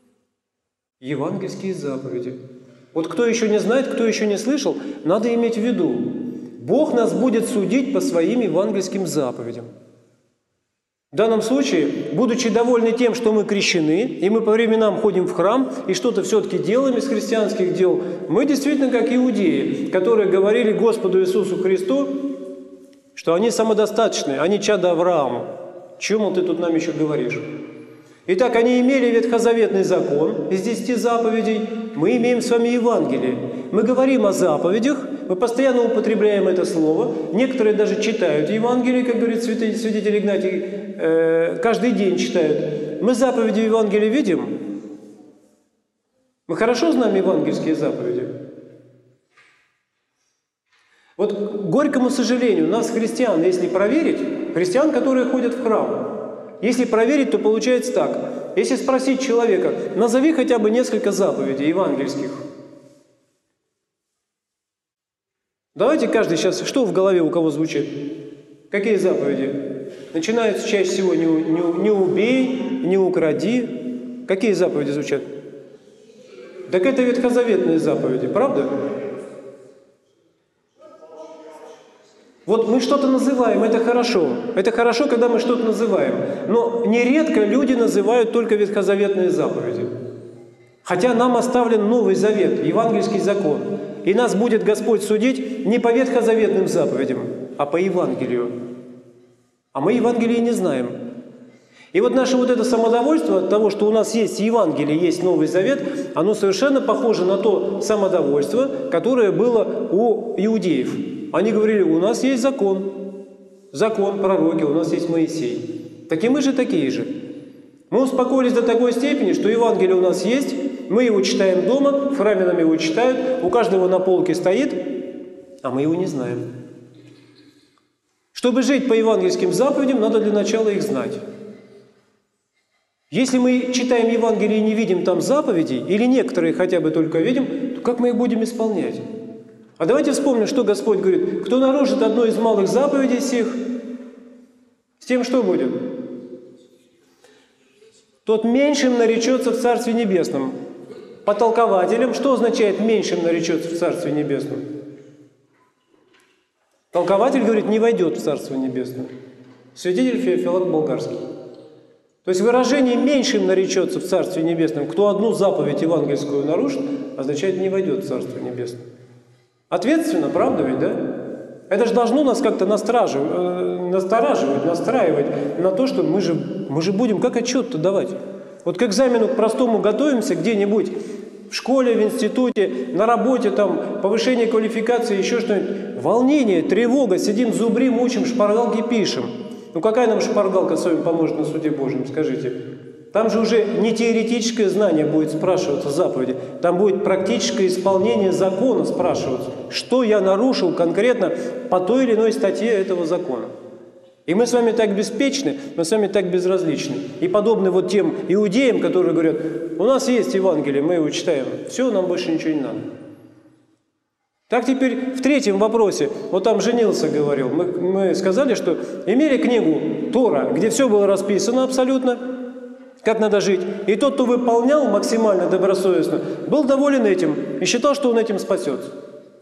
Евангельские заповеди. Вот кто еще не знает, кто еще не слышал, надо иметь в виду. Бог нас будет судить по своим евангельским заповедям. В данном случае, будучи довольны тем, что мы крещены, и мы по временам ходим в храм, и что-то все-таки делаем из христианских дел, мы действительно как иудеи, которые говорили Господу Иисусу Христу, что они самодостаточны, они чада Авраама. Чему ты тут нам еще говоришь? Итак, они имели ветхозаветный закон из десяти заповедей, мы имеем с вами Евангелие. Мы говорим о заповедях, мы постоянно употребляем это слово, некоторые даже читают Евангелие, как говорит святитель Игнатий, э, каждый день читают. Мы заповеди Евангелия видим? Мы хорошо знаем евангельские заповеди? Вот к горькому сожалению, нас, христиан, если проверить, христиан, которые ходят в храм, если проверить, то получается так. Если спросить человека, назови хотя бы несколько заповедей евангельских. Давайте каждый сейчас, что в голове у кого звучит? Какие заповеди? Начинаются чаще всего «не, не, не убей», «не укради». Какие заповеди звучат? Так это ветхозаветные заповеди, правда? Вот мы что-то называем, это хорошо. Это хорошо, когда мы что-то называем. Но нередко люди называют только ветхозаветные заповеди. Хотя нам оставлен Новый Завет, евангельский закон. И нас будет Господь судить не по ветхозаветным заповедям, а по Евангелию. А мы Евангелие не знаем. И вот наше вот это самодовольство от того, что у нас есть Евангелие, есть Новый Завет, оно совершенно похоже на то самодовольство, которое было у иудеев. Они говорили, у нас есть закон, закон, пророки, у нас есть Моисей. Так и мы же такие же. Мы успокоились до такой степени, что Евангелие у нас есть, мы его читаем дома, в храме нам его читают, у каждого на полке стоит, а мы его не знаем. Чтобы жить по евангельским заповедям, надо для начала их знать. Если мы читаем Евангелие и не видим там заповедей, или некоторые хотя бы только видим, то как мы их будем исполнять? А давайте вспомним, что Господь говорит. Кто нарушит одну из малых заповедей сих, с тем что будет? Тот меньшим наречется в Царстве Небесном. По толкователям, что означает меньшим наречется в Царстве Небесном? Толкователь говорит, не войдет в Царство Небесное. Святитель Феофилак Болгарский. То есть выражение «меньшим наречется в Царстве Небесном», кто одну заповедь евангельскую нарушит, означает «не войдет в Царство Небесное». Ответственно, правда ведь, да? Это же должно нас как-то настораживать, настраивать на то, что мы же, мы же будем как отчет-то давать. Вот к экзамену к простому готовимся где-нибудь, в школе, в институте, на работе, там, повышение квалификации, еще что-нибудь. Волнение, тревога, сидим, зубрим, учим, шпаргалки пишем. Ну какая нам шпаргалка с вами поможет на суде Божьем, скажите? Там же уже не теоретическое знание будет спрашиваться заповеди, там будет практическое исполнение закона спрашиваться, что я нарушил конкретно по той или иной статье этого закона. И мы с вами так беспечны, мы с вами так безразличны. И подобны вот тем иудеям, которые говорят, у нас есть Евангелие, мы его читаем, все, нам больше ничего не надо. Так теперь в третьем вопросе, вот там женился, говорил, мы, мы сказали, что имели книгу Тора, где все было расписано абсолютно, как надо жить. И тот, кто выполнял максимально добросовестно, был доволен этим и считал, что он этим спасется.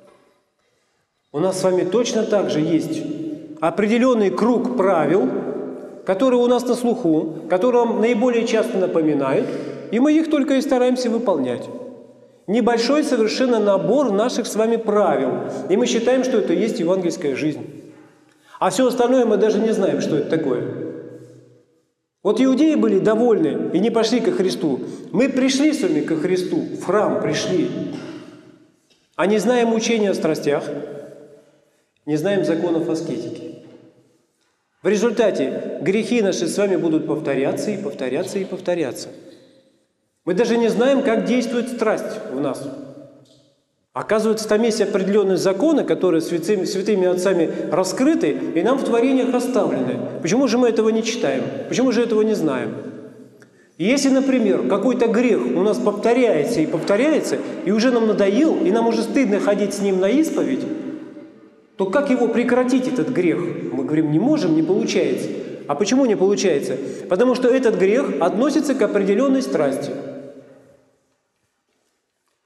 У нас с вами точно так же есть определенный круг правил, которые у нас на слуху, которые нам наиболее часто напоминают, и мы их только и стараемся выполнять. Небольшой совершенно набор наших с вами правил, и мы считаем, что это и есть евангельская жизнь. А все остальное мы даже не знаем, что это такое. Вот иудеи были довольны и не пошли ко Христу. Мы пришли с вами ко Христу, в храм пришли, а не знаем учения о страстях, не знаем законов аскетики. В результате грехи наши с вами будут повторяться и повторяться и повторяться. Мы даже не знаем, как действует страсть в нас. Оказывается, там есть определенные законы, которые святыми, святыми отцами раскрыты и нам в творениях оставлены. Почему же мы этого не читаем? Почему же этого не знаем? И если, например, какой-то грех у нас повторяется и повторяется, и уже нам надоел, и нам уже стыдно ходить с ним на исповедь, то как его прекратить, этот грех? Мы говорим, не можем, не получается. А почему не получается? Потому что этот грех относится к определенной страсти.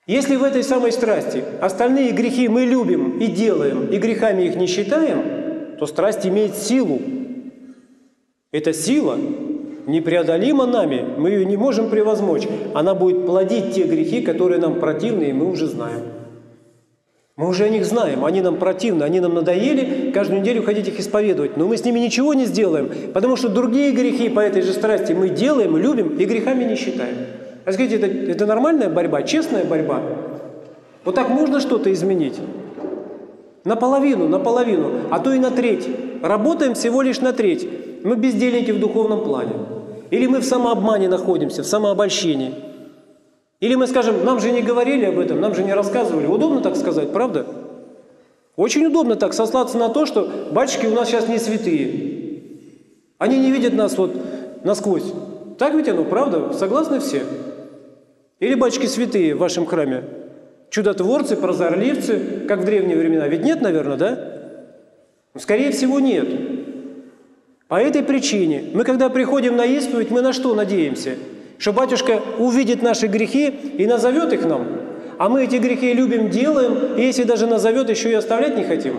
Если в этой самой страсти остальные грехи мы любим и делаем, и грехами их не считаем, то страсть имеет силу. Эта сила непреодолима нами, мы ее не можем превозмочь. Она будет плодить те грехи, которые нам противны, и мы уже знаем. Мы уже о них знаем, они нам противны, они нам надоели, каждую неделю ходить их исповедовать. Но мы с ними ничего не сделаем, потому что другие грехи по этой же страсти мы делаем, любим и грехами не считаем. А скажите, это, это нормальная борьба, честная борьба? Вот так можно что-то изменить? Наполовину, наполовину, а то и на треть. Работаем всего лишь на треть. Мы бездельники в духовном плане. Или мы в самообмане находимся, в самообольщении. Или мы скажем, нам же не говорили об этом, нам же не рассказывали. Удобно так сказать, правда? Очень удобно так сослаться на то, что батюшки у нас сейчас не святые. Они не видят нас вот насквозь. Так ведь оно, правда? Согласны все? Или батюшки святые в вашем храме? Чудотворцы, прозорливцы, как в древние времена. Ведь нет, наверное, да? Скорее всего, нет. По этой причине мы, когда приходим на исповедь, мы на что надеемся? Что батюшка увидит наши грехи и назовет их нам. А мы эти грехи любим, делаем, и если даже назовет, еще и оставлять не хотим.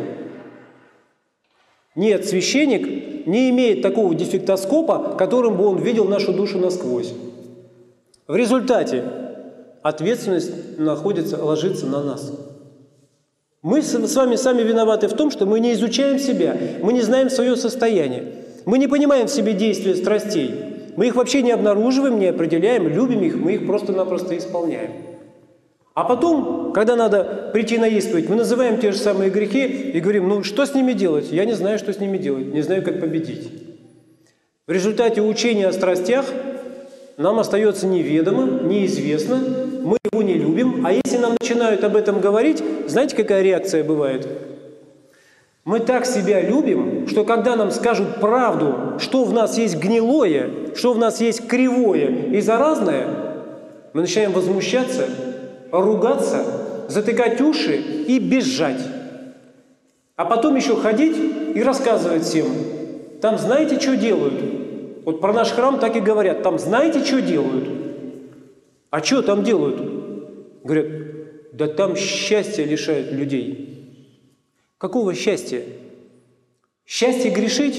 Нет, священник не имеет такого дефектоскопа, которым бы он видел нашу душу насквозь. В результате ответственность находится, ложится на нас. Мы с вами сами виноваты в том, что мы не изучаем себя, мы не знаем свое состояние, мы не понимаем в себе действия страстей, мы их вообще не обнаруживаем, не определяем, любим их, мы их просто-напросто исполняем. А потом, когда надо прийти на исповедь, мы называем те же самые грехи и говорим, ну что с ними делать? Я не знаю, что с ними делать, не знаю, как победить. В результате учения о страстях нам остается неведомо, неизвестно, мы его не любим, а если нам начинают об этом говорить, знаете, какая реакция бывает? Мы так себя любим, что когда нам скажут правду, что в нас есть гнилое, что в нас есть кривое и заразное, мы начинаем возмущаться, ругаться, затыкать уши и бежать. А потом еще ходить и рассказывать всем. Там знаете, что делают? Вот про наш храм так и говорят. Там знаете, что делают? А что там делают? Говорят, да там счастья лишают людей. Какого счастья? Счастье грешить?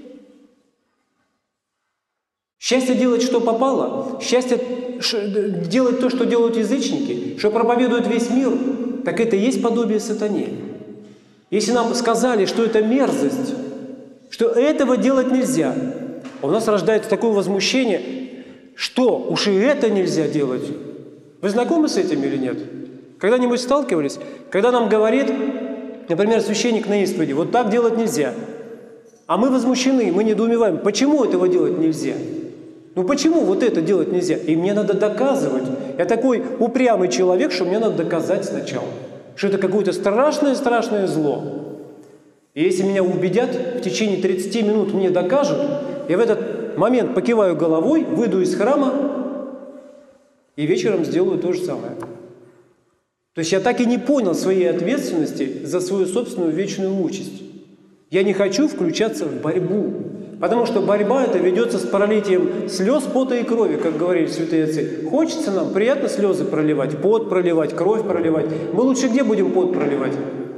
Счастье делать, что попало? Счастье делать то, что делают язычники? Что проповедуют весь мир? Так это и есть подобие сатане. Если нам сказали, что это мерзость, что этого делать нельзя, у нас рождается такое возмущение, что уж и это нельзя делать. Вы знакомы с этим или нет? Когда-нибудь сталкивались? Когда нам говорит, например, священник на исповеди, вот так делать нельзя. А мы возмущены, мы недоумеваем, почему этого делать нельзя? Ну почему вот это делать нельзя? И мне надо доказывать. Я такой упрямый человек, что мне надо доказать сначала, что это какое-то страшное-страшное зло. И если меня убедят, в течение тридцати минут мне докажут, я в этот момент покиваю головой, выйду из храма и вечером сделаю то же самое. То есть я так и не понял своей ответственности за свою собственную вечную участь. Я не хочу включаться в борьбу, потому что борьба эта ведется с пролитием слез, пота и крови, как говорили святые отцы. Хочется нам, приятно слезы проливать, пот проливать, кровь проливать. Мы лучше где будем пот проливать?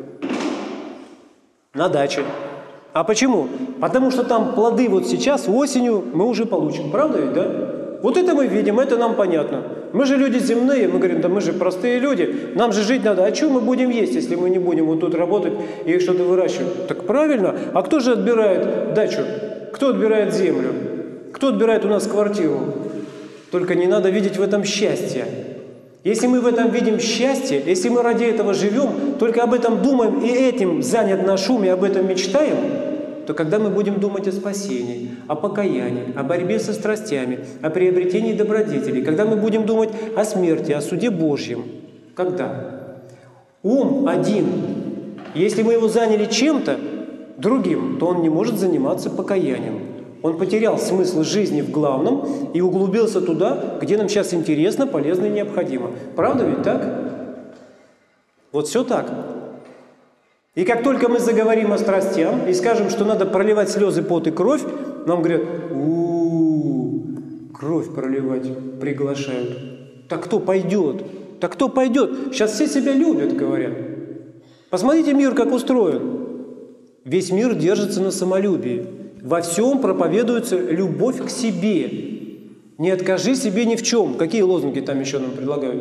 На даче. А почему? Потому что там плоды вот сейчас, осенью, мы уже получим. Правда ведь, да? Вот это мы видим, это нам понятно. Мы же люди земные, мы говорим, да мы же простые люди, нам же жить надо. А что мы будем есть, если мы не будем вот тут работать и что-то выращивать? Так правильно. А кто же отбирает дачу? Кто отбирает землю? Кто отбирает у нас квартиру? Только не надо видеть в этом счастье. Если мы в этом видим счастье, если мы ради этого живем, только об этом думаем и этим занят наш ум и об этом мечтаем, то когда мы будем думать о спасении, о покаянии, о борьбе со страстями, о приобретении добродетелей, когда мы будем думать о смерти, о суде Божьем, когда? Ум один, если мы его заняли чем-то другим, то он не может заниматься покаянием. Он потерял смысл жизни в главном и углубился туда, где нам сейчас интересно, полезно и необходимо. Правда ведь так? Вот все так. И как только мы заговорим о страстях и скажем, что надо проливать слезы, пот и кровь, нам говорят, у-у-у, кровь проливать приглашают. Так кто пойдет? Так кто пойдет? Сейчас все себя любят, говорят. Посмотрите мир, как устроен. Весь мир держится на самолюбии. Во всем проповедуется любовь к себе. Не откажи себе ни в чем. Какие лозунги там еще нам предлагают?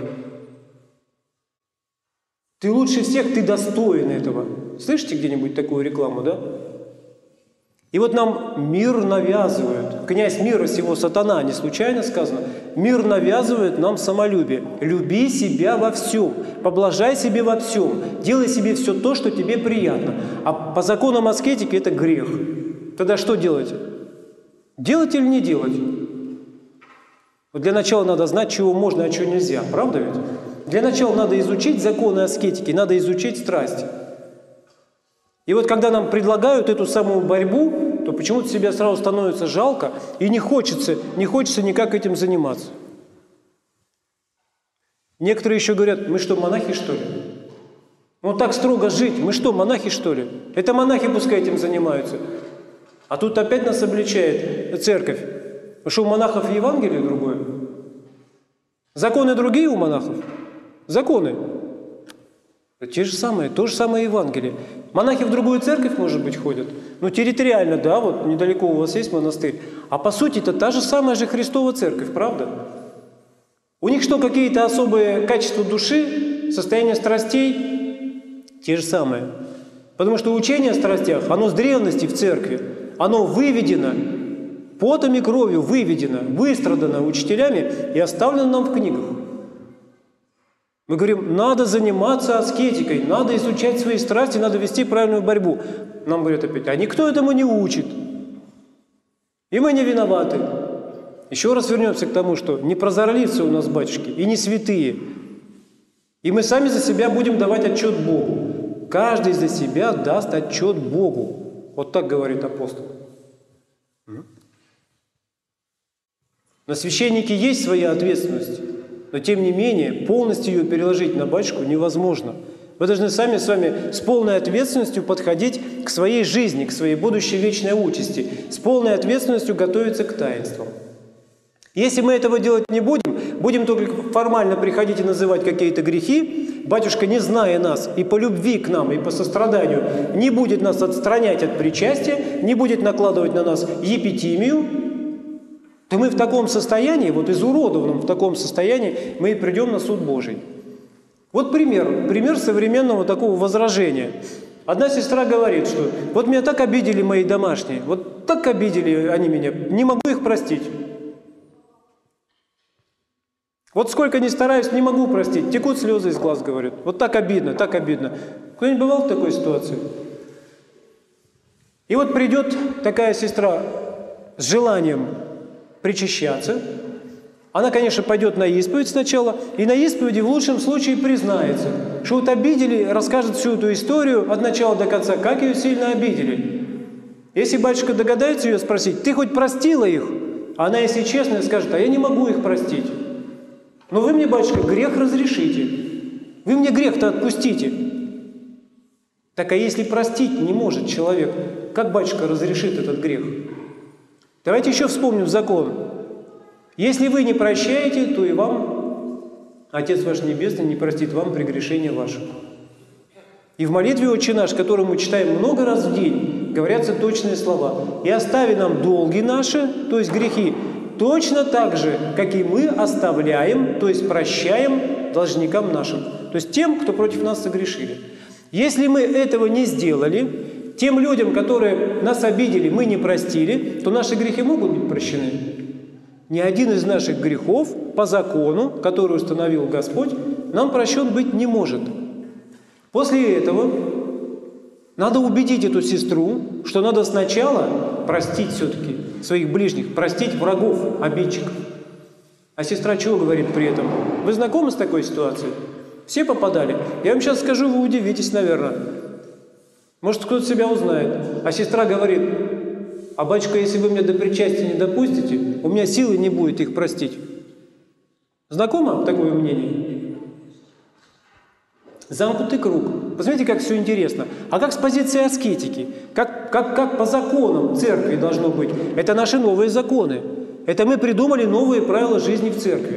Ты лучше всех, ты достоин этого. Слышите где-нибудь такую рекламу, да? И вот нам мир навязывает. Князь мира сего сатана, не случайно сказано. Мир навязывает нам самолюбие. Люби себя во всем. Поблажай себе во всем. Делай себе все то, что тебе приятно. А по законам аскетики это грех. Тогда что делать? Делать или не делать? Вот для начала надо знать, чего можно, а чего нельзя. Правда ведь? Для начала надо изучить законы аскетики, надо изучить страсти. И вот когда нам предлагают эту самую борьбу, то почему-то себя сразу становится жалко и не хочется, не хочется никак этим заниматься. Некоторые еще говорят, мы что, монахи что ли? Ну так строго жить, мы что, монахи что ли? Это монахи пускай этим занимаются. А тут опять нас обличает церковь. Потому что у монахов Евангелие другое. Законы другие у монахов. Законы. Те же самые, то же самое Евангелие. Монахи в другую церковь, может быть, ходят. Ну, территориально, да, вот недалеко у вас есть монастырь. А по сути, это та же самая же Христова церковь, правда? У них что, какие-то особые качества души, состояние страстей? Те же самые. Потому что учение о страстях, оно с древности в церкви, оно выведено, потом и кровью выведено, выстрадано учителями и оставлено нам в книгах. Мы говорим, надо заниматься аскетикой, надо изучать свои страсти, надо вести правильную борьбу. Нам говорят опять, а никто этому не учит. И мы не виноваты. Еще раз вернемся к тому, что не прозорливцы у нас батюшки и не святые. И мы сами за себя будем давать отчет Богу. Каждый за себя даст отчет Богу. Вот так говорит апостол. На священнике есть своя ответственность. Но, тем не менее, полностью ее переложить на батюшку невозможно. Вы должны сами с вами с полной ответственностью подходить к своей жизни, к своей будущей вечной участи, с полной ответственностью готовиться к таинствам. Если мы этого делать не будем, будем только формально приходить и называть какие-то грехи, батюшка, не зная нас и по любви к нам, и по состраданию, не будет нас отстранять от причастия, не будет накладывать на нас епитимию, то мы в таком состоянии, вот изуродованном в таком состоянии, мы и придем на суд Божий. Вот пример, пример современного такого возражения. Одна сестра говорит, что вот меня так обидели мои домашние, вот так обидели они меня, не могу их простить. Вот сколько ни стараюсь, не могу простить, текут слезы из глаз, говорят. Вот так обидно, так обидно. Кто-нибудь бывал в такой ситуации? И вот придет такая сестра с желанием причащаться. Она, конечно, пойдет на исповедь сначала, и на исповеди в лучшем случае признается, что вот обидели, расскажет всю эту историю от начала до конца, как ее сильно обидели. Если батюшка догадается ее спросить, ты хоть простила их? Она, если честно, скажет, а я не могу их простить. Но вы мне, батюшка, грех разрешите. Вы мне грех-то отпустите. Так а если простить не может человек, как батюшка разрешит этот грех? Давайте еще вспомним закон. Если вы не прощаете, то и вам Отец ваш Небесный не простит вам прегрешения ваших. И в молитве «Отче наш», которую мы читаем много раз в день, говорятся точные слова. «И остави нам долги наши», то есть грехи, точно так же, как и мы оставляем, то есть прощаем должникам нашим, то есть тем, кто против нас согрешили. Если мы этого не сделали, тем людям, которые нас обидели, мы не простили, то наши грехи могут быть прощены. Ни один из наших грехов по закону, который установил Господь, нам прощен быть не может. После этого надо убедить эту сестру, что надо сначала простить все-таки своих ближних, простить врагов, обидчиков. А сестра чего говорит при этом? Вы знакомы с такой ситуацией? Все попадали? Я вам сейчас скажу, вы удивитесь, наверное. Может, кто-то себя узнает. А сестра говорит, а батюшка, если вы меня до причастия не допустите, у меня силы не будет их простить. Знакомо такое мнение? Замкнутый круг. Посмотрите, как все интересно. А как с позиции аскетики? Как, как, как по законам церкви должно быть? Это наши новые законы. Это мы придумали новые правила жизни в церкви.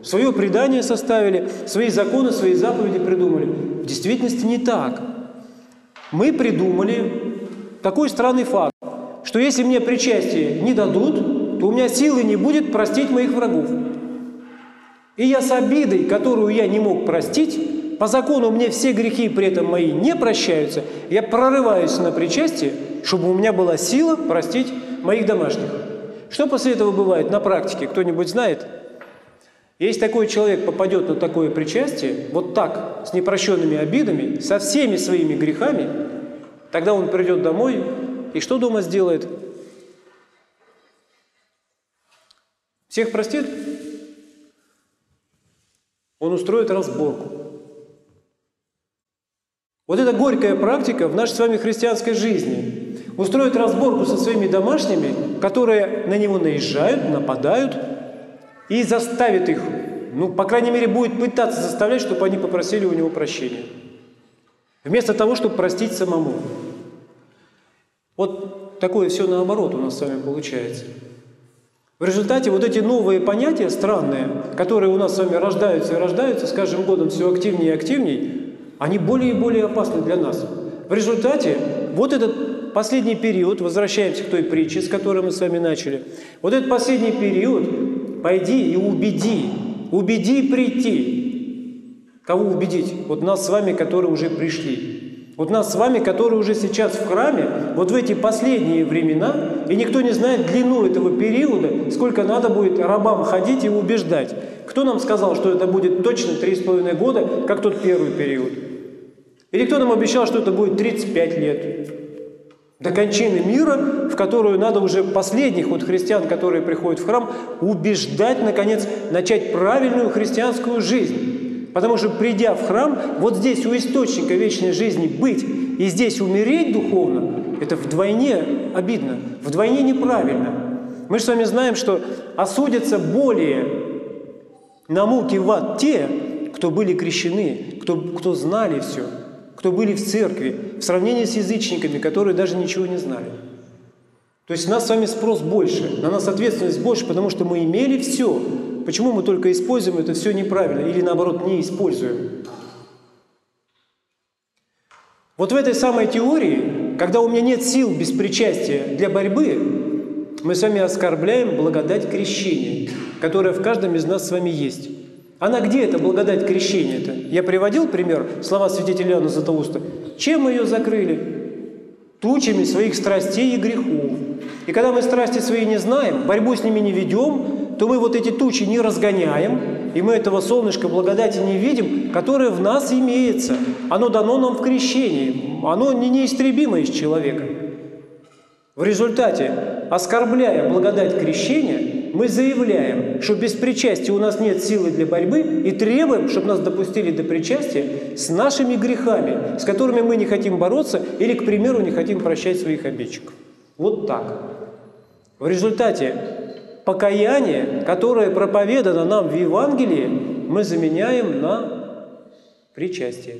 Свое предание составили, свои законы, свои заповеди придумали. В действительности не так. Мы придумали такой странный факт, что если мне причастие не дадут, то у меня силы не будет простить моих врагов. И я с обидой, которую я не мог простить, по закону мне все грехи при этом мои не прощаются, я прорываюсь на причастие, чтобы у меня была сила простить моих домашних. Что после этого бывает на практике? Кто-нибудь знает? Если такой человек попадет на такое причастие, вот так, с непрощенными обидами, со всеми своими грехами, тогда он придет домой и что дома сделает? Всех простит? Он устроит разборку. Вот эта горькая практика в нашей с вами христианской жизни. Устроит разборку со своими домашними, которые на него наезжают, нападают, и заставит их, ну, по крайней мере, будет пытаться заставлять, чтобы они попросили у него прощения. Вместо того, чтобы простить самому. Вот такое все наоборот у нас с вами получается. В результате вот эти новые понятия странные, которые у нас с вами рождаются и рождаются, с каждым годом все активнее и активнее, они более и более опасны для нас. В результате вот этот последний период, возвращаемся к той притче, с которой мы с вами начали, вот этот последний период, пойди и убеди, убеди прийти. Кого убедить? Вот нас с вами, которые уже пришли. Вот нас с вами, которые уже сейчас в храме, вот в эти последние времена, и никто не знает длину этого периода, сколько надо будет рабам ходить и убеждать. Кто нам сказал, что это будет точно три с половиной года, как тот первый период? Или кто нам обещал, что это будет тридцать пять лет? До кончины мира, в которую надо уже последних вот христиан, которые приходят в храм, убеждать, наконец, начать правильную христианскую жизнь. Потому что, придя в храм, вот здесь у источника вечной жизни быть и здесь умереть духовно, это вдвойне обидно, вдвойне неправильно. Мы же с вами знаем, что осудятся более на муки в ад те, кто были крещены, кто, кто знали все, кто были в церкви, в сравнении с язычниками, которые даже ничего не знали. То есть у нас с вами спрос больше, на нас ответственность больше, потому что мы имели все. Почему мы только используем это все неправильно или, наоборот, не используем? Вот в этой самой теории, когда у меня нет сил без причастия для борьбы, мы с вами оскорбляем благодать крещения, которая в каждом из нас с вами есть. Она где, эта благодать крещения-то? Я приводил пример, слова святителя Иоанна Златоуста. Чем мы ее закрыли? Тучами своих страстей и грехов. И когда мы страсти свои не знаем, борьбу с ними не ведем, то мы вот эти тучи не разгоняем, и мы этого солнышка благодати не видим, которое в нас имеется. Оно дано нам в крещении, оно не неистребимо из человека. В результате, оскорбляя благодать крещения, мы заявляем, что без причастия у нас нет силы для борьбы, и требуем, чтобы нас допустили до причастия с нашими грехами, с которыми мы не хотим бороться или, к примеру, не хотим прощать своих обидчиков. Вот так. В результате покаяние, которое проповедано нам в Евангелии, мы заменяем на причастие.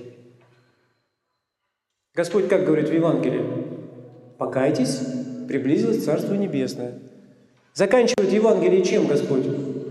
Господь как говорит в Евангелии? Покайтесь, приблизилось Царство Небесное. Заканчивает Евангелие чем Господь?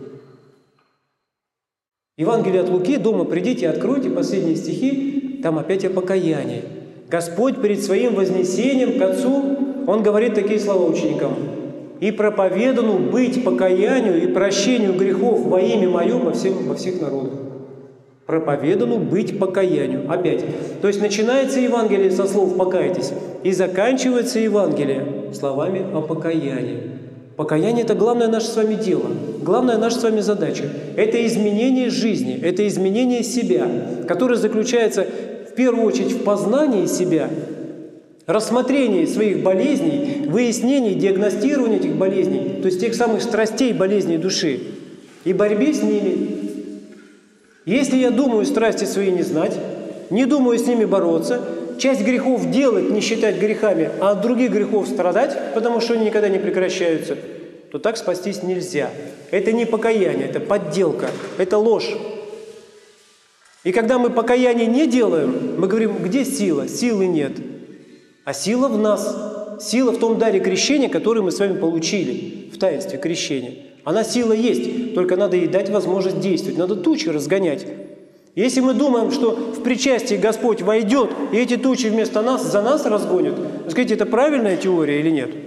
Евангелие от Луки, дома придите, откройте последние стихи, там опять о покаянии. Господь перед своим вознесением к Отцу, Он говорит такие слова ученикам. «И проповедану быть покаянию и прощению грехов во имя Мое во, всем, во всех народах». Проповедану быть покаянию. Опять. То есть начинается Евангелие со слов «покайтесь» и заканчивается Евангелие словами о покаянии. Покаяние – это главное наше с вами дело, главная наша с вами задача. Это изменение жизни, это изменение себя, которое заключается в первую очередь в познании себя, рассмотрении своих болезней, выяснении, диагностировании этих болезней, то есть тех самых страстей болезней души, и борьбе с ними. Если я думаю страсти свои не знать, не думаю с ними бороться, часть грехов делать, не считать грехами, а от других грехов страдать, потому что они никогда не прекращаются, то так спастись нельзя. Это не покаяние, это подделка, это ложь. И когда мы покаяние не делаем, мы говорим, где сила? Силы нет. А сила в нас. Сила в том даре крещения, который мы с вами получили в таинстве крещения. Она сила есть, только надо ей дать возможность действовать, надо тучи разгонять. Если мы думаем, что в причастии Господь войдет, и эти тучи вместо нас, за нас разгонят, скажите, это правильная теория или нет?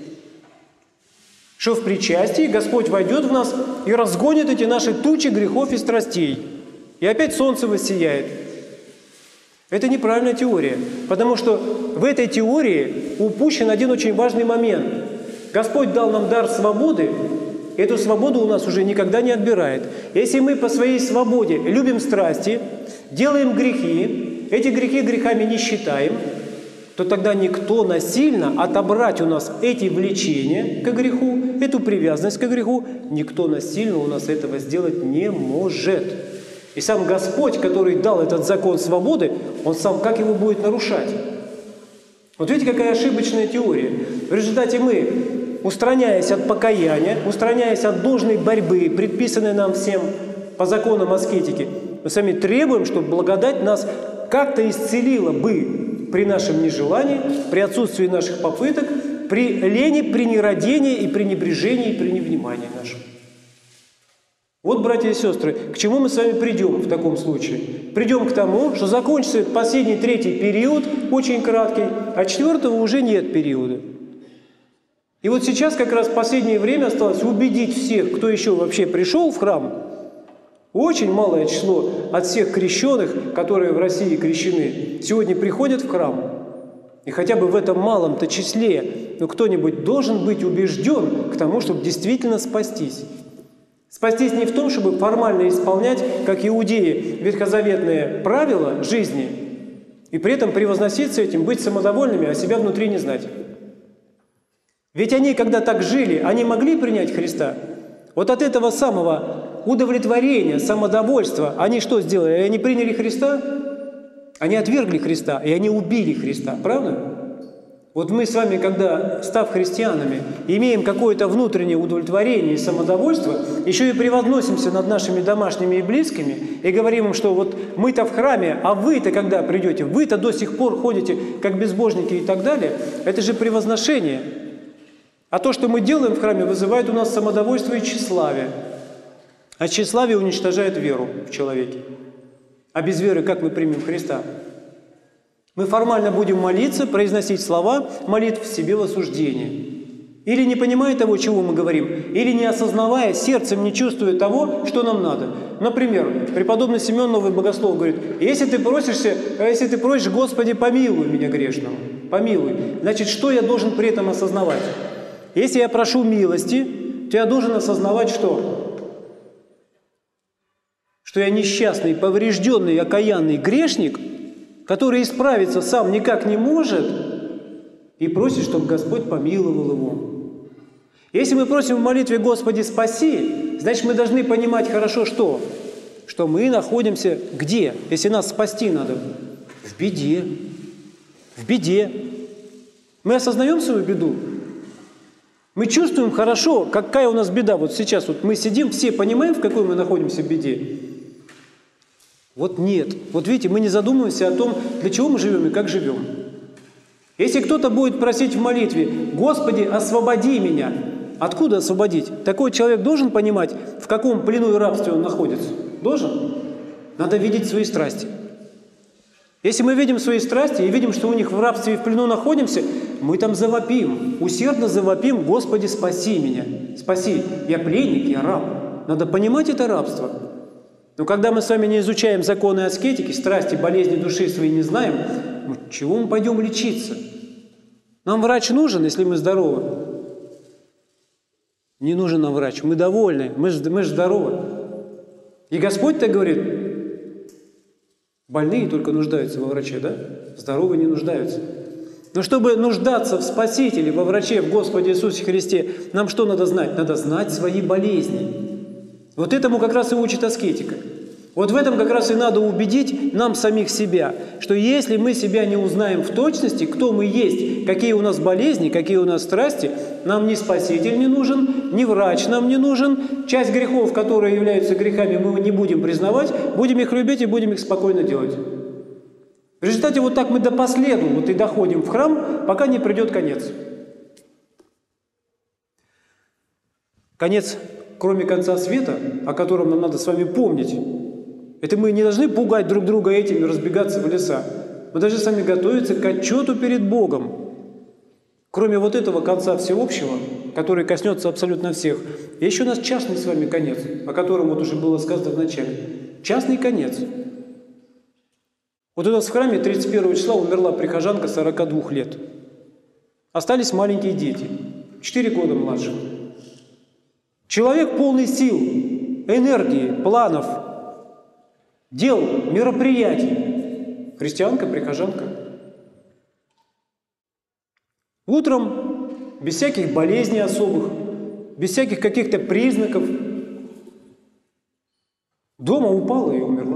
Что в причастии Господь войдет в нас и разгонит эти наши тучи грехов и страстей. И опять солнце воссияет. Это неправильная теория, потому что в этой теории упущен один очень важный момент. Господь дал нам дар свободы, и эту свободу у нас уже никогда не отбирает. Если мы по своей свободе любим страсти, делаем грехи, эти грехи грехами не считаем, то тогда никто насильно отобрать у нас эти влечения к греху, эту привязанность к греху, никто насильно у нас этого сделать не может. И сам Господь, который дал этот закон свободы, Он сам как его будет нарушать? Вот видите, какая ошибочная теория. В результате мы, устраняясь от покаяния, устраняясь от должной борьбы, предписанной нам всем по законам аскетики, мы сами требуем, чтобы благодать нас как-то исцелила бы при нашем нежелании, при отсутствии наших попыток, при лени, при нерадении и пренебрежении, и при невнимании нашем. Вот, братья и сестры, к чему мы с вами придем в таком случае? Придем к тому, что закончится последний третий период, очень краткий, а четвертого уже нет периода. И вот сейчас как раз последнее время осталось убедить всех, кто еще вообще пришел в храм. Очень малое число от всех крещенных, которые в России крещены, сегодня приходят в храм. И хотя бы в этом малом-то числе, но кто-нибудь должен быть убежден к тому, чтобы действительно спастись. Спастись не в том, чтобы формально исполнять, как иудеи, ветхозаветные правила жизни, и при этом превозноситься этим, быть самодовольными, а себя внутри не знать. Ведь они, когда так жили, они могли принять Христа. Вот от этого самого удовлетворения, самодовольства, они что сделали? Они приняли Христа, они отвергли Христа, и они убили Христа. Правда? Вот мы с вами, когда, став христианами, имеем какое-то внутреннее удовлетворение и самодовольство, еще и превозносимся над нашими домашними и близкими, и говорим им, что вот мы-то в храме, а вы-то когда придете, вы-то до сих пор ходите как безбожники и так далее, это же превозношение. А то, что мы делаем в храме, вызывает у нас самодовольство и тщеславие. А тщеславие уничтожает веру в человеке. А без веры как мы примем Христа? Мы формально будем молиться, произносить слова молитв в себе в осуждение. Или не понимая того, чего мы говорим, или не осознавая, сердцем не чувствуя того, что нам надо. Например, преподобный Симеон Новый Богослов говорит: если ты просишься, если ты просишь, Господи, помилуй меня грешного, помилуй. Значит, что я должен при этом осознавать? Если я прошу милости, то я должен осознавать, что? Что я несчастный, поврежденный, окаянный грешник, который исправиться сам никак не может, и просит, чтобы Господь помиловал его. Если мы просим в молитве «Господи, спаси», значит, мы должны понимать хорошо, что? Что мы находимся где? Если нас спасти надо? В беде. В беде. Мы осознаем свою беду? Мы чувствуем хорошо, какая у нас беда. Вот сейчас вот мы сидим, все понимаем, в какой мы находимся беде? Вот нет. Вот видите, мы не задумываемся о том, для чего мы живем и как живем. Если кто-то будет просить в молитве: «Господи, освободи меня», откуда освободить? Такой человек должен понимать, в каком плену и рабстве он находится? Должен? Надо видеть свои страсти. Если мы видим свои страсти и видим, что у них в рабстве и в плену находимся, мы там завопим, усердно завопим: «Господи, спаси меня, спаси, я пленник, я раб». Надо понимать это рабство. Но когда мы с вами не изучаем законы аскетики, страсти, болезни души своей не знаем, ну, чего мы пойдем лечиться? Нам врач нужен, если мы здоровы? Не нужен нам врач, мы довольны, мы же мы здоровы. И Господь так говорит: больные только нуждаются во враче, да? Здоровые не нуждаются. Но чтобы нуждаться в Спасителе, во враче, в Господе Иисусе Христе, нам что надо знать? Надо знать свои болезни. Вот этому как раз и учит аскетика. Вот в этом как раз и надо убедить нам самих себя, что если мы себя не узнаем в точности, кто мы есть, какие у нас болезни, какие у нас страсти, нам ни Спаситель не нужен, ни врач нам не нужен, часть грехов, которые являются грехами, мы не будем признавать, будем их любить и будем их спокойно делать. В результате вот так мы до последу вот и доходим в храм, пока не придет конец. Конец кроме конца света, о котором нам надо с вами помнить. Это мы не должны пугать друг друга этим и разбегаться в леса. Мы должны с вами готовиться к отчету перед Богом. Кроме вот этого конца всеобщего, который коснется абсолютно всех, есть еще у нас частный с вами конец, о котором вот уже было сказано в начале. Частный конец. Вот у нас в храме тридцать первого числа умерла прихожанка сорока двух лет. Остались маленькие дети, четыре года младше. Человек полный сил, энергии, планов, дел, мероприятий. Христианка, прихожанка. Утром, без всяких болезней особых, без всяких каких-то признаков, дома упала и умерла.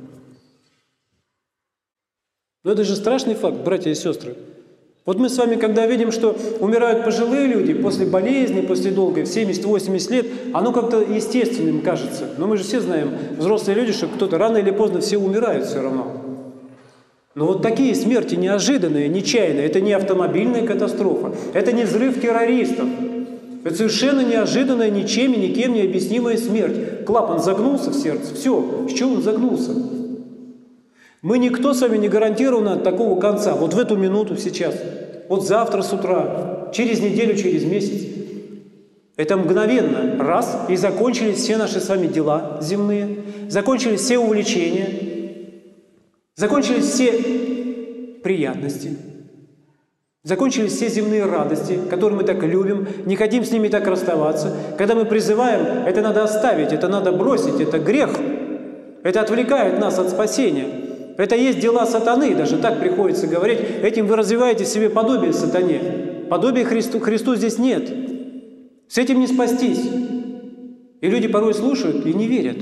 Но это же страшный факт, братья и сестры. Вот мы с вами, когда видим, что умирают пожилые люди после болезни, после долгой, в семьдесят-восемьдесят лет, оно как-то естественным кажется. Но мы же все знаем, взрослые люди, что кто-то рано или поздно все умирают все равно. Но вот такие смерти неожиданные, нечаянные, это не автомобильная катастрофа, это не взрыв террористов. Это совершенно неожиданная, ничем и никем не объяснимая смерть. Клапан загнулся в сердце, все, с чего он загнулся? Мы никто с вами не гарантирован от такого конца, вот в эту минуту сейчас, вот завтра с утра, через неделю, через месяц. Это мгновенно, раз, и закончились все наши с вами дела земные, закончились все увлечения, закончились все приятности, закончились все земные радости, которые мы так любим, не хотим с ними так расставаться. Когда мы призываем, это надо оставить, это надо бросить, это грех, это отвлекает нас от спасения. Это есть дела сатаны, даже так приходится говорить. Этим вы развиваете в себе подобие сатане. Подобия Христу, Христу здесь нет. С этим не спастись. И люди порой слушают и не верят.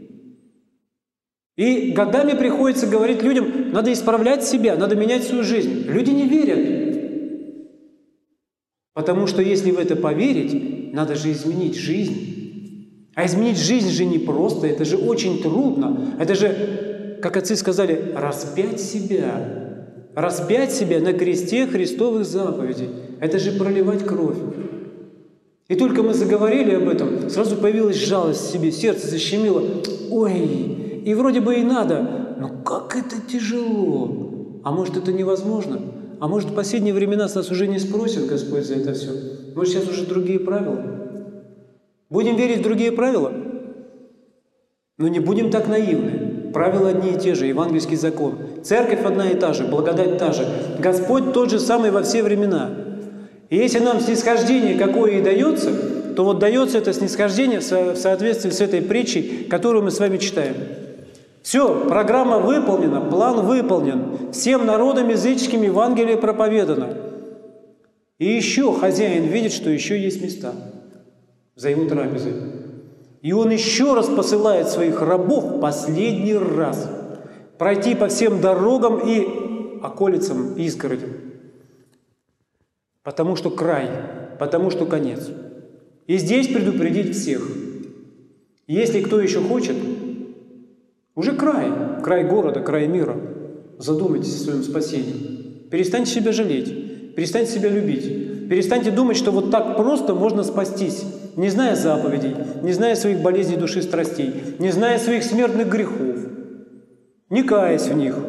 И годами приходится говорить людям, надо исправлять себя, надо менять свою жизнь. Люди не верят. Потому что если в это поверить, надо же изменить жизнь. А изменить жизнь же не просто, это же очень трудно. Это же, как отцы сказали, распять себя. Распять себя на кресте Христовых заповедей. Это же проливать кровь. И только мы заговорили об этом, сразу появилась жалость в себе, сердце защемило. Ой, и вроде бы и надо, но как это тяжело. А может, это невозможно? А может, в последние времена с нас уже не спросит Господь за это все? Может, сейчас уже другие правила? Будем верить в другие правила? Но не будем так наивны. Правила одни и те же, евангельский закон. Церковь одна и та же, благодать та же. Господь тот же самый во все времена. И если нам снисхождение какое и дается, то вот дается это снисхождение в соответствии с этой притчей, которую мы с вами читаем. Все, программа выполнена, план выполнен, всем народам языческим Евангелие проповедано. И еще хозяин видит, что еще есть места за его трапезой. И он еще раз посылает своих рабов последний раз пройти по всем дорогам и околицам, изгородям. Потому что край, потому что конец. И здесь предупредить всех. Если кто еще хочет, уже край, край города, край мира. Задумайтесь о своем спасении. Перестаньте себя жалеть, перестаньте себя любить. Перестаньте думать, что вот так просто можно спастись, не зная заповедей, не зная своих болезней души, страстей, не зная своих смертных грехов, не каясь в них.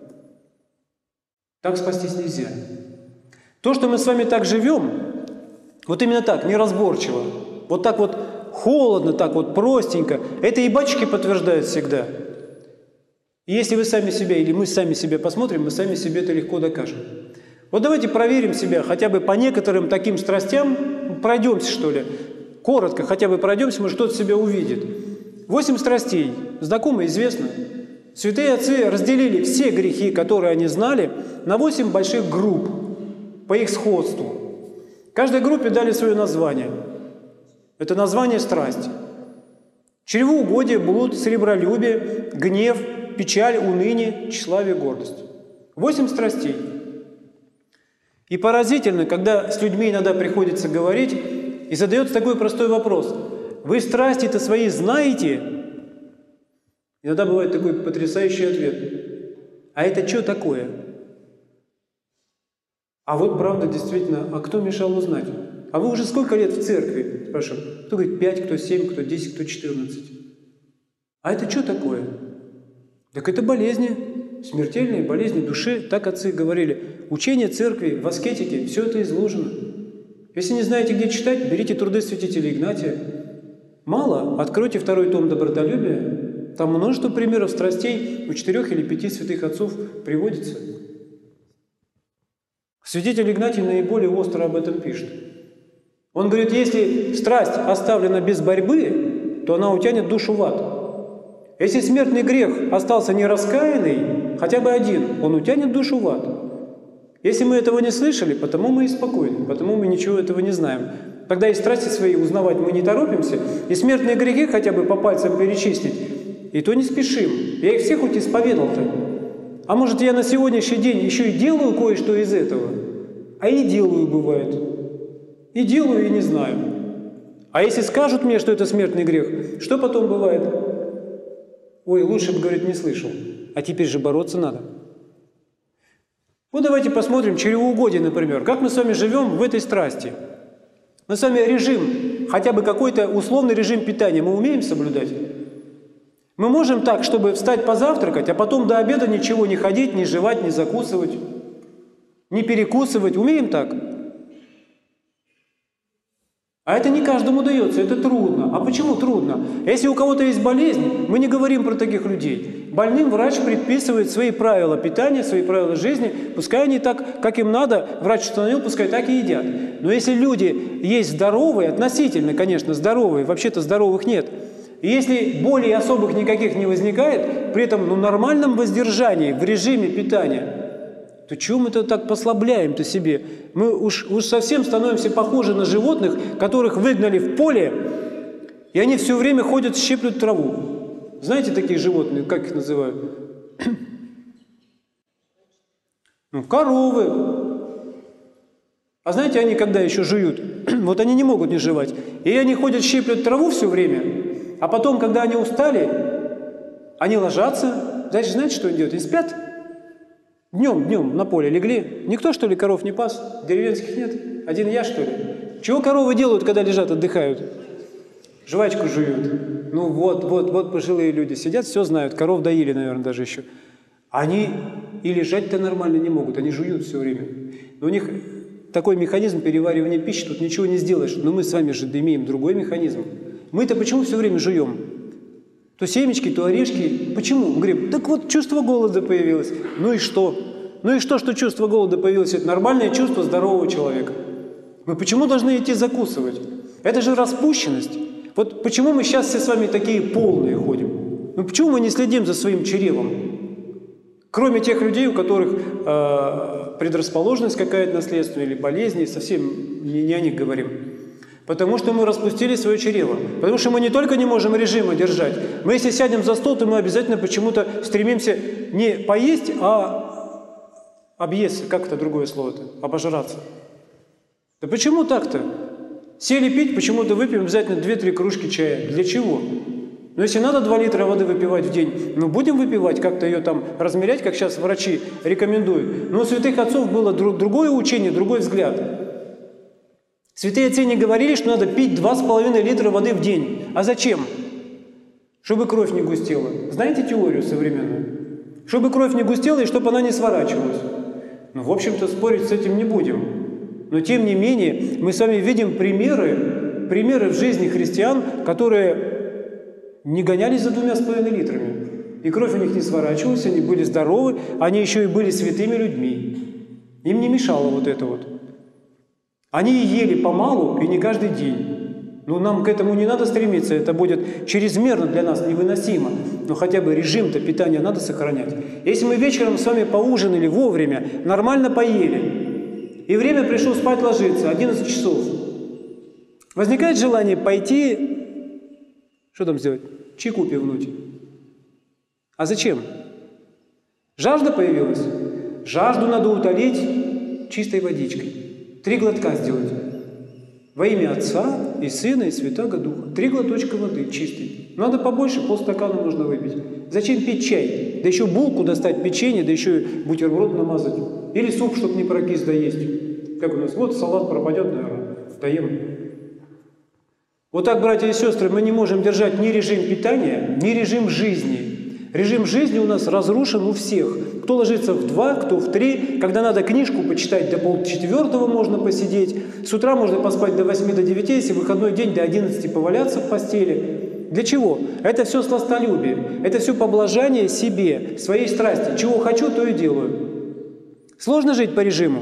Так спастись нельзя. То, что мы с вами так живем, вот именно так, неразборчиво, вот так вот холодно, так вот простенько, это и батюшки подтверждают всегда. И если вы сами себя или мы сами себя посмотрим, мы сами себе это легко докажем. Вот давайте проверим себя хотя бы по некоторым таким страстям, пройдемся что ли, коротко хотя бы пройдемся, может кто-то себя увидит. Восемь страстей, знакомо, известно. Святые отцы разделили все грехи, которые они знали, на восемь больших групп по их сходству. Каждой группе дали свое название. Это название страсти. Чревоугодие, блуд, сребролюбие, гнев, печаль, уныние, тщеславие, гордость. Восемь страстей. И поразительно, когда с людьми иногда приходится говорить, и задается такой простой вопрос. Вы страсти-то свои знаете? Иногда бывает такой потрясающий ответ. А это что такое? А вот правда, действительно, а кто мешал узнать? А вы уже сколько лет в церкви? Спрашиваю. Кто говорит пять, кто семь, кто десять, кто четырнадцать. А это что такое? Так это болезни, смертельные болезни души. Так отцы говорили. Учение церкви в аскетике, все это изложено. Если не знаете, где читать, берите труды святителя Игнатия. Мало, откройте второй том «Добротолюбие». Там множество примеров страстей у четырех или пяти святых отцов приводится. Святитель Игнатий наиболее остро об этом пишет. Он говорит, если страсть оставлена без борьбы, то она утянет душу в ад. Если смертный грех остался нераскаянный, хотя бы один, он утянет душу в ад. Если мы этого не слышали, потому мы и спокойны, потому мы ничего этого не знаем. Тогда и страсти свои узнавать мы не торопимся, и смертные грехи хотя бы по пальцам перечислить, и то не спешим. Я их всех хоть исповедал-то. А может, я на сегодняшний день еще и делаю кое-что из этого? А и делаю, бывает. И делаю, и не знаю. А если скажут мне, что это смертный грех, что потом бывает? Ой, лучше бы, говорит, не слышал. А теперь же бороться надо. Вот давайте посмотрим чревоугодие, например. Как мы с вами живем в этой страсти? Мы с вами режим, хотя бы какой-то условный режим питания, мы умеем соблюдать? Мы можем так, чтобы встать позавтракать, а потом до обеда ничего не ходить, не жевать, не закусывать, не перекусывать. Умеем так? А это не каждому дается, это трудно. А почему трудно? Если у кого-то есть болезнь, мы не говорим про таких людей. Больным врач предписывает свои правила питания, свои правила жизни. Пускай они так, как им надо, врач установил, пускай так и едят. Но если люди есть здоровые, относительно, конечно, здоровые, вообще-то здоровых нет, и если болей особых никаких не возникает, при этом ну, нормальном воздержании, в режиме питания, то чего мы-то так послабляем-то себе? Мы уж, уж совсем становимся похожи на животных, которых выгнали в поле, и они все время ходят, щиплют траву. Знаете такие животные, как их называют? Ну, коровы. А знаете, они когда еще жуют? Вот они не могут не жевать. И они ходят, щиплют траву все время, а потом, когда они устали, они ложатся. Дальше знаете, что они делают? Они спят. Днем, днем на поле легли. Никто, что ли, коров не пас? Деревенских нет? Один я, что ли? Чего коровы делают, когда лежат, отдыхают? Жвачку жуют. Ну вот, вот, вот пожилые люди сидят, все знают. Коров доили, наверное, даже еще. Они и лежать-то нормально не могут, они жуют все время. Но у них такой механизм переваривания пищи, тут ничего не сделаешь. Но мы с вами же имеем другой механизм. Мы-то почему все время жуем? То семечки, то орешки. Почему? Мы говорим, так вот чувство голода появилось. Ну и что? Ну и что, что чувство голода появилось? Это нормальное чувство здорового человека. Мы почему должны идти закусывать? Это же распущенность. Вот почему мы сейчас все с вами такие полные ходим? Ну почему мы не следим за своим чревом? Кроме тех людей, у которых э, предрасположенность какая-то наследственная или болезни, совсем не, не о них говорим. Потому что мы распустили свое чрево. Потому что мы не только не можем режима держать, мы если сядем за стол, то мы обязательно почему-то стремимся не поесть, а объесться. Как это другое слово-то? Обожраться. Да почему так-то? Сели пить, почему-то выпьем обязательно две-три кружки чая. Для чего? Ну, если надо два литра воды выпивать в день, ну, будем выпивать, как-то ее там размерять, как сейчас врачи рекомендуют. Но у святых отцов было друг, другое учение, другой взгляд. Святые отцы не говорили, что надо пить два с половиной литра воды в день. А зачем? Чтобы кровь не густела. Знаете теорию современную? Чтобы кровь не густела и чтобы она не сворачивалась. Ну, в общем-то, спорить с этим не будем. Но, тем не менее, мы с вами видим примеры, примеры в жизни христиан, которые не гонялись за двумя с половиной литрами. И кровь у них не сворачивалась, они были здоровы, они еще и были святыми людьми. Им не мешало вот это вот. Они ели помалу и не каждый день. Ну, нам к этому не надо стремиться, это будет чрезмерно для нас невыносимо. Но хотя бы режим-то питания надо сохранять. Если мы вечером с вами поужинали вовремя, нормально поели, и время пришло спать ложиться, одиннадцать часов, возникает желание пойти, что там сделать? Чайку пивнуть. А зачем? Жажда появилась? Жажду надо утолить чистой водичкой. Три глотка сделать. Во имя Отца и Сына и Святаго Духа. Три глоточка воды чистой. Надо побольше, полстакана нужно выпить. Зачем пить чай? Да еще булку достать, печенье, да еще и бутерброд намазать. Или суп, чтобы не прокис, доесть. Как у нас? Вот салат пропадет, наверное. даем. Вот так, братья и сестры, мы не можем держать ни режим питания, ни режим жизни. Режим жизни у нас разрушен у всех. Кто ложится в два, кто в три. Когда надо книжку почитать, до полчетвертого можно посидеть. С утра можно поспать до восьми, до девяти, если выходной день до одиннадцати поваляться в постели. Для чего? Это все сластолюбие. Это все поблажание себе, своей страсти. Чего хочу, то и делаю. Сложно жить по режиму.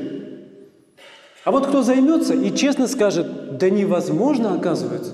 А вот кто займется и честно скажет, да невозможно, оказывается.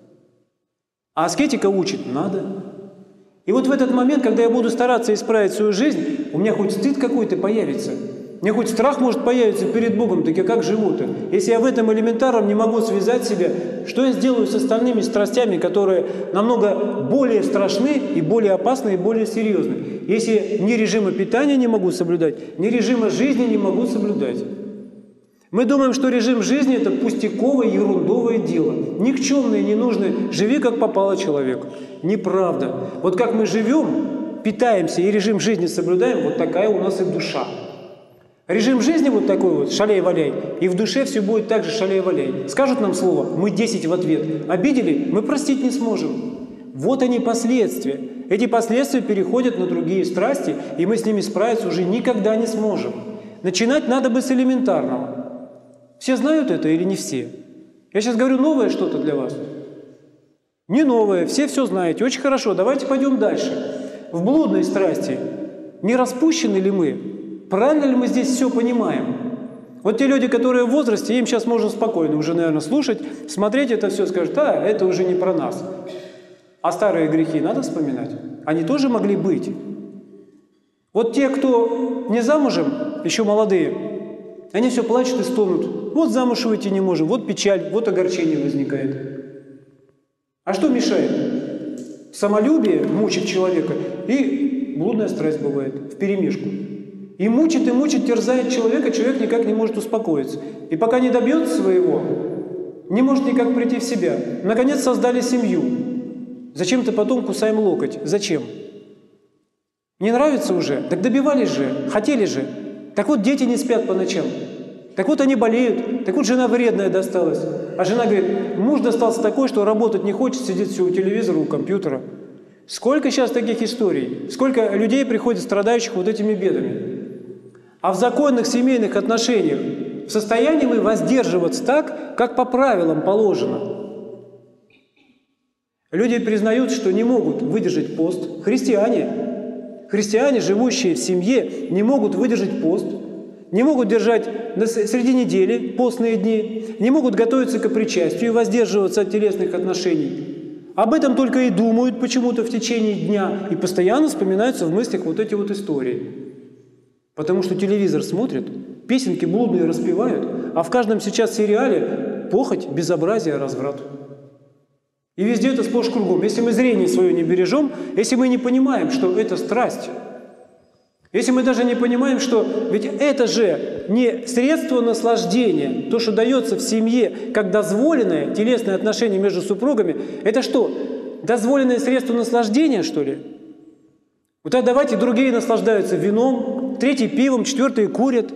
А аскетика учит, надо. И вот в этот момент, когда я буду стараться исправить свою жизнь, у меня хоть стыд какой-то появится. У меня хоть страх может появиться перед Богом, так я как живу-то? Если я в этом элементарном не могу связать себя, что я сделаю с остальными страстями, которые намного более страшны и более опасны и более серьезны? Если ни режима питания не могу соблюдать, ни режима жизни не могу соблюдать. Мы думаем, что режим жизни – это пустяковое, ерундовое дело. Никчемное, ненужное. Живи, как попало человеку. Неправда. Вот как мы живем, питаемся и режим жизни соблюдаем, вот такая у нас и душа. Режим жизни вот такой вот, шаляй-валяй, и в душе все будет так же шаляй-валяй. Скажут нам слово, мы десять в ответ. Обидели, мы простить не сможем. Вот они последствия. Эти последствия переходят на другие страсти, и мы с ними справиться уже никогда не сможем. Начинать надо бы с элементарного. Все знают это или не все? Я сейчас говорю новое что-то для вас. Не новое, все все знаете. Очень хорошо, давайте пойдем дальше. В блудной страсти не распущены ли мы? Правильно ли мы здесь все понимаем? Вот те люди, которые в возрасте, им сейчас можно спокойно уже, наверное, слушать, смотреть это все, скажут, а, это уже не про нас. А старые грехи надо вспоминать? Они тоже могли быть. Вот те, кто не замужем, еще молодые, они все плачут и стонут. Вот замуж выйти не можем, вот печаль, вот огорчение возникает. А что мешает? Самолюбие мучит человека, и блудная страсть бывает вперемешку. И мучит, и мучит, терзает человека, человек никак не может успокоиться. И пока не добьется своего, не может никак прийти в себя. Наконец создали семью. Зачем-то потом кусаем локоть. Зачем? Не нравится уже? Так добивались же, хотели же. Так вот дети не спят по ночам. Так вот они болеют. Так вот жена вредная досталась. А жена говорит, муж достался такой, что работать не хочет, сидит все у телевизора, у компьютера. Сколько сейчас таких историй? Сколько людей приходит, страдающих вот этими бедами? А в законных семейных отношениях в состоянии мы воздерживаться так, как по правилам положено. Люди признают, что не могут выдержать пост. Христиане, христиане, живущие в семье, не могут выдержать пост, не могут держать среди недели постные дни, не могут готовиться к причастию и воздерживаться от телесных отношений. Об этом только и думают почему-то в течение дня, и постоянно вспоминаются в мыслях вот эти вот истории. Потому что телевизор смотрят, песенки блудные распевают, а в каждом сейчас сериале похоть, безобразие, разврат. И везде это сплошь кругом. Если мы зрение свое не бережем, если мы не понимаем, что это страсть, если мы даже не понимаем, что ведь это же не средство наслаждения, то, что дается в семье как дозволенное телесное отношение между супругами, это что, дозволенное средство наслаждения, что ли? Вот тогда давайте другие наслаждаются вином, третий пивом, четвертые курят.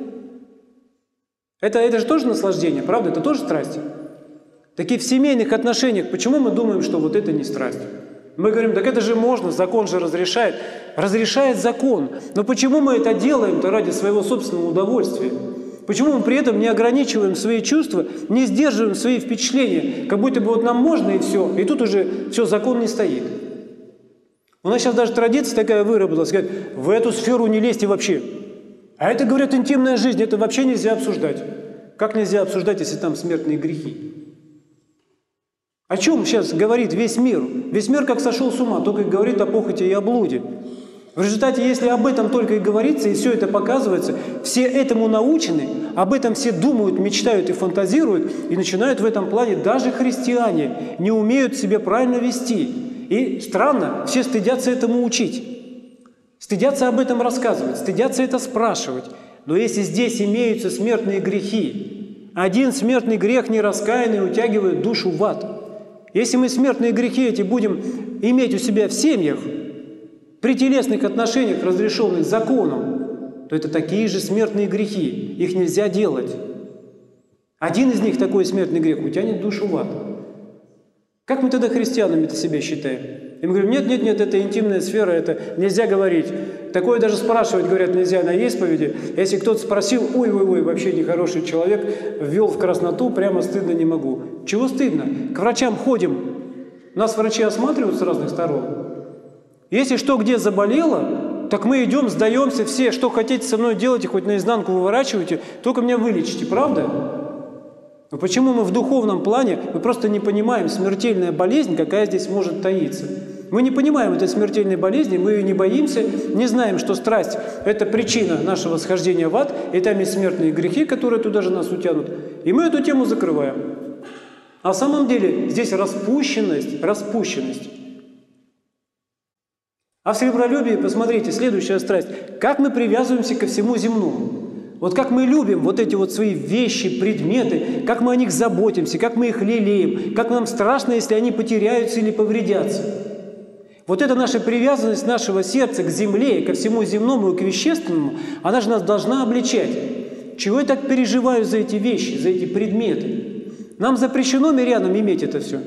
Это, это же тоже наслаждение, правда? Это тоже страсть. Такие в семейных отношениях, почему мы думаем, что вот это не страсть? Мы говорим, так это же можно, закон же разрешает. Разрешает закон. Но почему мы это делаем-то ради своего собственного удовольствия? Почему мы при этом не ограничиваем свои чувства, не сдерживаем свои впечатления? Как будто бы вот нам можно и все, и тут уже все, закон не стоит. У нас сейчас даже традиция такая выработалась, сказать, в эту сферу не лезьте вообще. А это, говорят, интимная жизнь, это вообще нельзя обсуждать. Как нельзя обсуждать, если там смертные грехи? О чем сейчас говорит весь мир? Весь мир как сошел с ума, только и говорит о похоти и о блуде. В результате, если об этом только и говорится, и все это показывается, все этому научены, об этом все думают, мечтают и фантазируют, и начинают в этом плане, даже христиане, не умеют себя правильно вести. И странно, все стыдятся этому учить, стыдятся об этом рассказывать, стыдятся это спрашивать. Но если здесь имеются смертные грехи, один смертный грех нераскаянный утягивает душу в ад. Если мы смертные грехи эти будем иметь у себя в семьях, при телесных отношениях, разрешенных законом, то это такие же смертные грехи, их нельзя делать. Один из них, такой смертный грех, утянет душу в ад. Как мы тогда христианами-то себя считаем? И мы говорим, нет, нет, нет, это интимная сфера, это нельзя говорить. Такое даже спрашивать, говорят, нельзя на исповеди. Если кто-то спросил, ой-ой-ой, вообще нехороший человек, ввел в красноту, прямо стыдно не могу. Чего стыдно? К врачам ходим, нас врачи осматривают с разных сторон. Если что где заболело, так мы идем, сдаемся все, что хотите со мной делайте, хоть наизнанку выворачивайте, только меня вылечите, правда? Но почему мы в духовном плане, мы просто не понимаем смертельная болезнь, какая здесь может таиться. Мы не понимаем этой смертельной болезни, мы ее не боимся, не знаем, что страсть – это причина нашего схождения в ад, и там есть смертные грехи, которые туда же нас утянут, и мы эту тему закрываем. А в самом деле здесь распущенность, распущенность. А в сребролюбии, посмотрите, следующая страсть. Как мы привязываемся ко всему земному. Вот как мы любим вот эти вот свои вещи, предметы, как мы о них заботимся, как мы их лелеем, как нам страшно, если они потеряются или повредятся. Вот эта наша привязанность нашего сердца к земле, ко всему земному и к вещественному, она же нас должна обличать. Чего я так переживаю за эти вещи, за эти предметы? Нам запрещено мирянам иметь это все.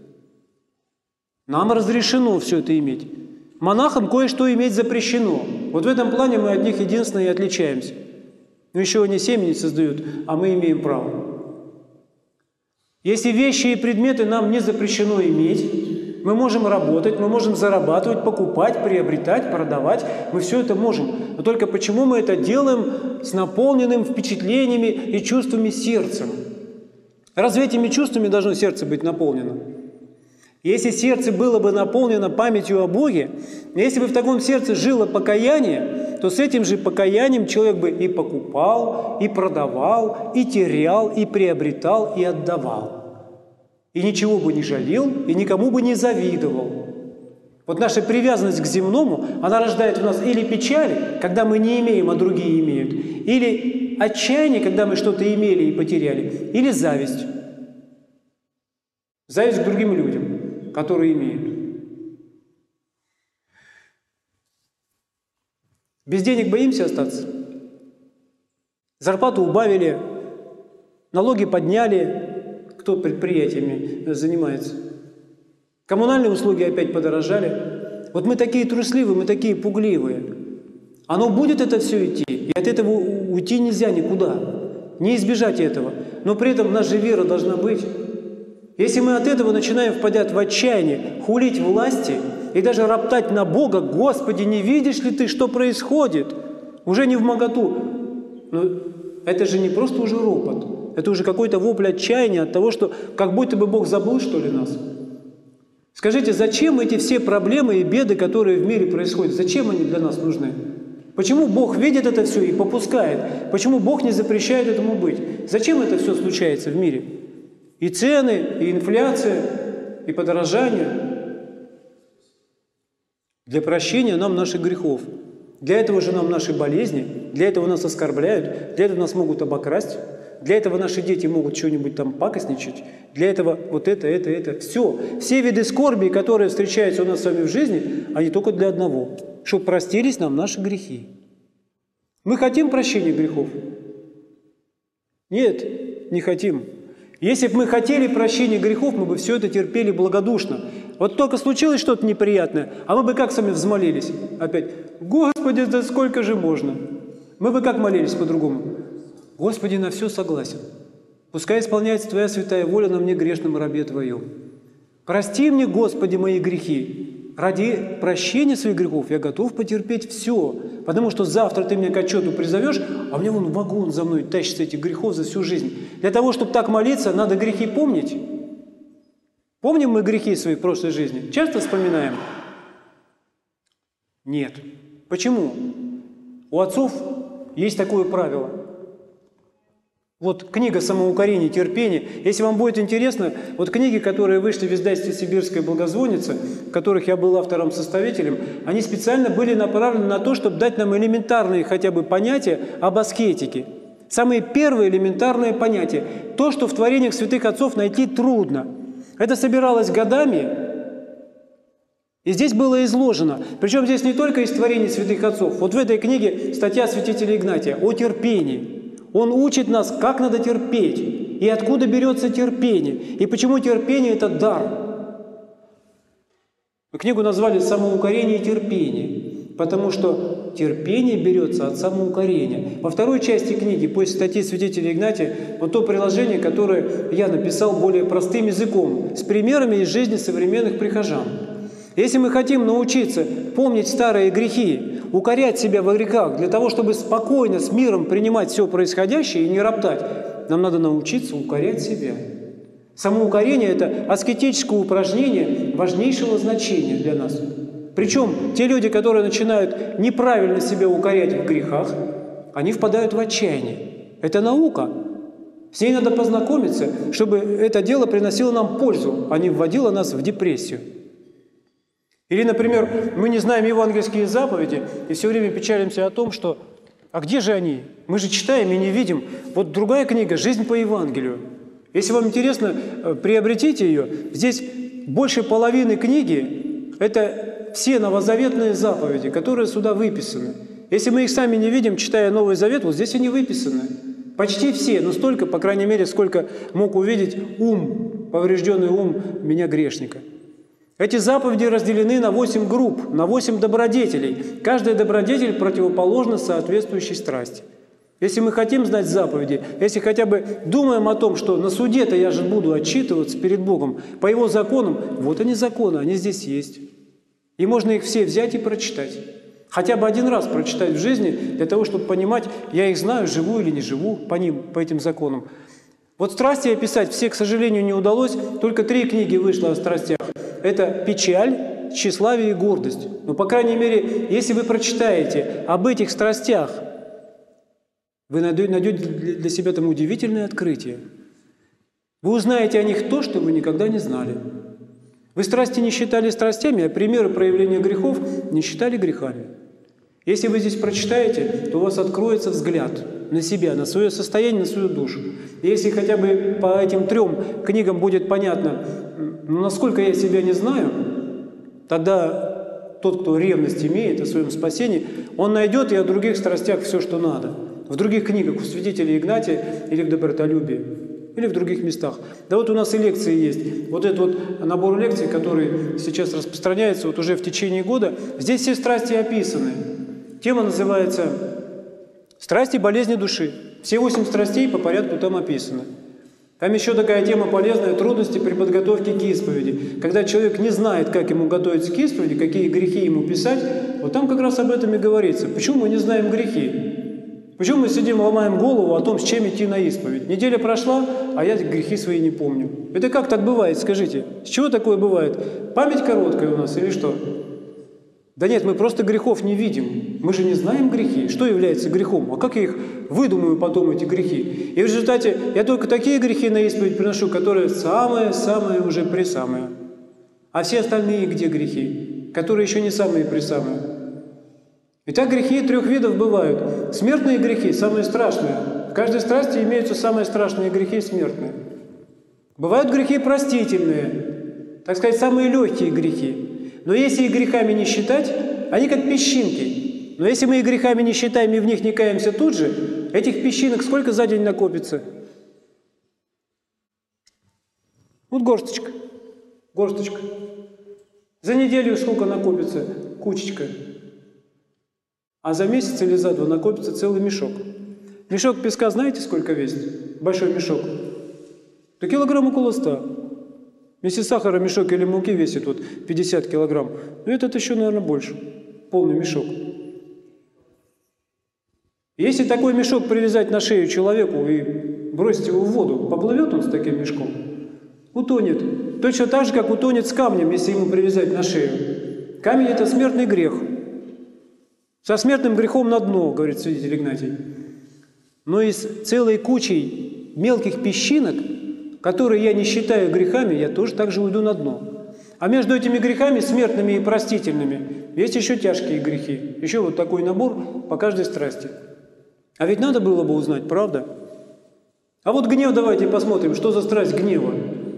Нам разрешено все это иметь. Монахам кое-что иметь запрещено. Вот в этом плане мы от них единственное и отличаемся. Но еще они семьи не создают, а мы имеем право. Если вещи и предметы нам не запрещено иметь, мы можем работать, мы можем зарабатывать, покупать, приобретать, продавать. Мы все это можем. Но только почему мы это делаем с наполненным впечатлениями и чувствами сердцем? Разве этими чувствами должно сердце быть наполнено? Если сердце было бы наполнено памятью о Боге, если бы в таком сердце жило покаяние, то с этим же покаянием человек бы и покупал, и продавал, и терял, и приобретал, и отдавал. И ничего бы не жалел, и никому бы не завидовал. Вот наша привязанность к земному, она рождает в нас или печаль, когда мы не имеем, а другие имеют, или отчаяние, когда мы что-то имели и потеряли, или зависть. Зависть к другим людям, которые имеют. Без денег боимся остаться? Зарплату убавили, налоги подняли. Кто предприятиями занимается? Коммунальные услуги опять подорожали. Вот мы такие трусливые, мы такие пугливые. Оно будет это все идти, и от этого уйти нельзя никуда. Не избежать этого. Но при этом наша вера должна быть. Если мы от этого начинаем впадать в отчаяние, хулить власти и даже роптать на Бога, «Господи, не видишь ли ты, что происходит?» Уже не вмоготу. Но это же не просто уже ропот. Это уже какой-то вопль отчаяния от того, что как будто бы Бог забыл, что ли, нас. Скажите, зачем эти все проблемы и беды, которые в мире происходят, зачем они для нас нужны? Почему Бог видит это все и попускает? Почему Бог не запрещает этому быть? Зачем это все случается в мире? И цены, и инфляция, и подорожание. Для прощения нам наших грехов. Для этого же нам наши болезни, для этого нас оскорбляют, для этого нас могут обокрасть, для этого наши дети могут что-нибудь там пакостничать, для этого вот это, это, это. Все. Все виды скорби, которые встречаются у нас с вами в жизни, они только для одного. Чтобы простились нам наши грехи. Мы хотим прощения грехов? Нет, не хотим. Если бы мы хотели прощения грехов, мы бы все это терпели благодушно. Вот только случилось что-то неприятное, а мы бы как с вами взмолились? Опять, «Господи, да сколько же можно?» Мы бы как молились по-другому? «Господи, на все согласен. Пускай исполняется Твоя святая воля на мне, грешном рабе Твоем. Прости мне, Господи, мои грехи. Ради прощения своих грехов я готов потерпеть все, потому что завтра Ты меня к отчету призовешь, а мне вон вагон за мной тащится этих грехов за всю жизнь. Для того, чтобы так молиться, надо грехи помнить». Помним мы грехи свои в прошлой жизни? Часто вспоминаем? Нет. Почему? У отцов есть такое правило. Вот книга «Самоукорение, терпение». Если вам будет интересно, вот книги, которые вышли в издательстве «Сибирская благозвонница», в которых я был автором-составителем, они специально были направлены на то, чтобы дать нам элементарные хотя бы понятия об аскетике. Самые первые элементарные понятия. То, что в творениях святых отцов найти трудно. Это собиралось годами, и здесь было изложено. Причем здесь не только из творений святых отцов. Вот в этой книге статья святителя Игнатия о терпении. Он учит нас, как надо терпеть. И откуда берется терпение? И почему терпение – это дар? Книгу назвали «Самоукорение и терпение», потому что терпение берется от самоукорения. Во второй части книги, после статьи святителя Игнатия, вот то приложение, которое я написал более простым языком, с примерами из жизни современных прихожан. Если мы хотим научиться помнить старые грехи, укорять себя во грехах, для того, чтобы спокойно, с миром принимать все происходящее и не роптать, нам надо научиться укорять себя. Самоукорение – это аскетическое упражнение важнейшего значения для нас. Причем те люди, которые начинают неправильно себя укорять в грехах, они впадают в отчаяние. Это наука. С ней надо познакомиться, чтобы это дело приносило нам пользу, а не вводило нас в депрессию. Или, например, мы не знаем евангельские заповеди и все время печалимся о том, что «а где же они? Мы же читаем и не видим». Вот другая книга «Жизнь по Евангелию». Если вам интересно, приобретите ее. Здесь больше половины книги – это все новозаветные заповеди, которые сюда выписаны. Если мы их сами не видим, читая Новый Завет, вот здесь они выписаны. Почти все, но столько, по крайней мере, сколько мог увидеть ум, поврежденный ум меня грешника. Эти заповеди разделены на восемь групп, на восемь добродетелей. Каждая добродетель противоположна соответствующей страсти. Если мы хотим знать заповеди, если хотя бы думаем о том, что на суде-то я же буду отчитываться перед Богом по Его законам, вот они законы, они здесь есть. И можно их все взять и прочитать. Хотя бы один раз прочитать в жизни, для того, чтобы понимать, я их знаю, живу или не живу по ним, по этим законам. Вот страсти описать все, к сожалению, не удалось. Только три книги вышло о страстях. Это «Печаль», «Тщеславие» и «Гордость». Но, по крайней мере, если вы прочитаете об этих страстях, вы найдете для себя там удивительное открытие. Вы узнаете о них то, что вы никогда не знали. Вы страсти не считали страстями, а примеры проявления грехов не считали грехами. Если вы здесь прочитаете, то у вас откроется взгляд на себя, на свое состояние, на свою душу. И если хотя бы по этим трем книгам будет понятно, ну, насколько я себя не знаю, тогда тот, кто ревность имеет о своем спасении, он найдет и о других страстях все, что надо. В других книгах, у святителя Игнатия или в добротолюбии, или в других местах. Да вот у нас и лекции есть. Вот этот вот набор лекций, который сейчас распространяется вот уже в течение года, здесь все страсти описаны. Тема называется «Страсти и болезни души». Все восемь страстей по порядку там описаны. Там еще такая тема полезная – трудности при подготовке к исповеди. Когда человек не знает, как ему готовиться к исповеди, какие грехи ему писать, вот там как раз об этом и говорится. Почему мы не знаем грехи? Почему мы сидим, ломаем голову о том, с чем идти на исповедь? Неделя прошла, а я грехи свои не помню. Это как так бывает, скажите? С чего такое бывает? Память короткая у нас или что? Да нет, мы просто грехов не видим. Мы же не знаем грехи. Что является грехом? А как я их выдумаю потом, эти грехи? И в результате я только такие грехи на исповедь приношу, которые самые-самые уже пресамые. А все остальные где грехи? Которые еще не самые-пресамые. Итак, грехи трех видов бывают. Смертные грехи – самые страшные. В каждой страсти имеются самые страшные грехи смертные. Бывают грехи простительные, так сказать, самые легкие грехи. Но если их грехами не считать, они как песчинки. Но если мы их грехами не считаем и в них не каемся тут же, этих песчинок сколько за день накопится? Вот горсточка. Горсточка. За неделю сколько накопится? Кучечка. А за месяц или за два накопится целый мешок. Мешок песка знаете, сколько весит? Большой мешок. Да килограмм около ста. Вместе с сахаром мешок или муки весит вот пятьдесят килограмм. Но этот еще, наверное, больше. Полный мешок. Если такой мешок привязать на шею человеку и бросить его в воду, поплывет он с таким мешком? Утонет. Точно так же, как утонет с камнем, если ему привязать на шею. Камень – это смертный грех. Со смертным грехом на дно, говорит святитель Игнатий. Но из целой кучей мелких песчинок, которые я не считаю грехами, я тоже так же уйду на дно. А между этими грехами, смертными и простительными, есть еще тяжкие грехи. Еще вот такой набор по каждой страсти. А ведь надо было бы узнать, правда? А вот гнев давайте посмотрим, что за страсть гнева.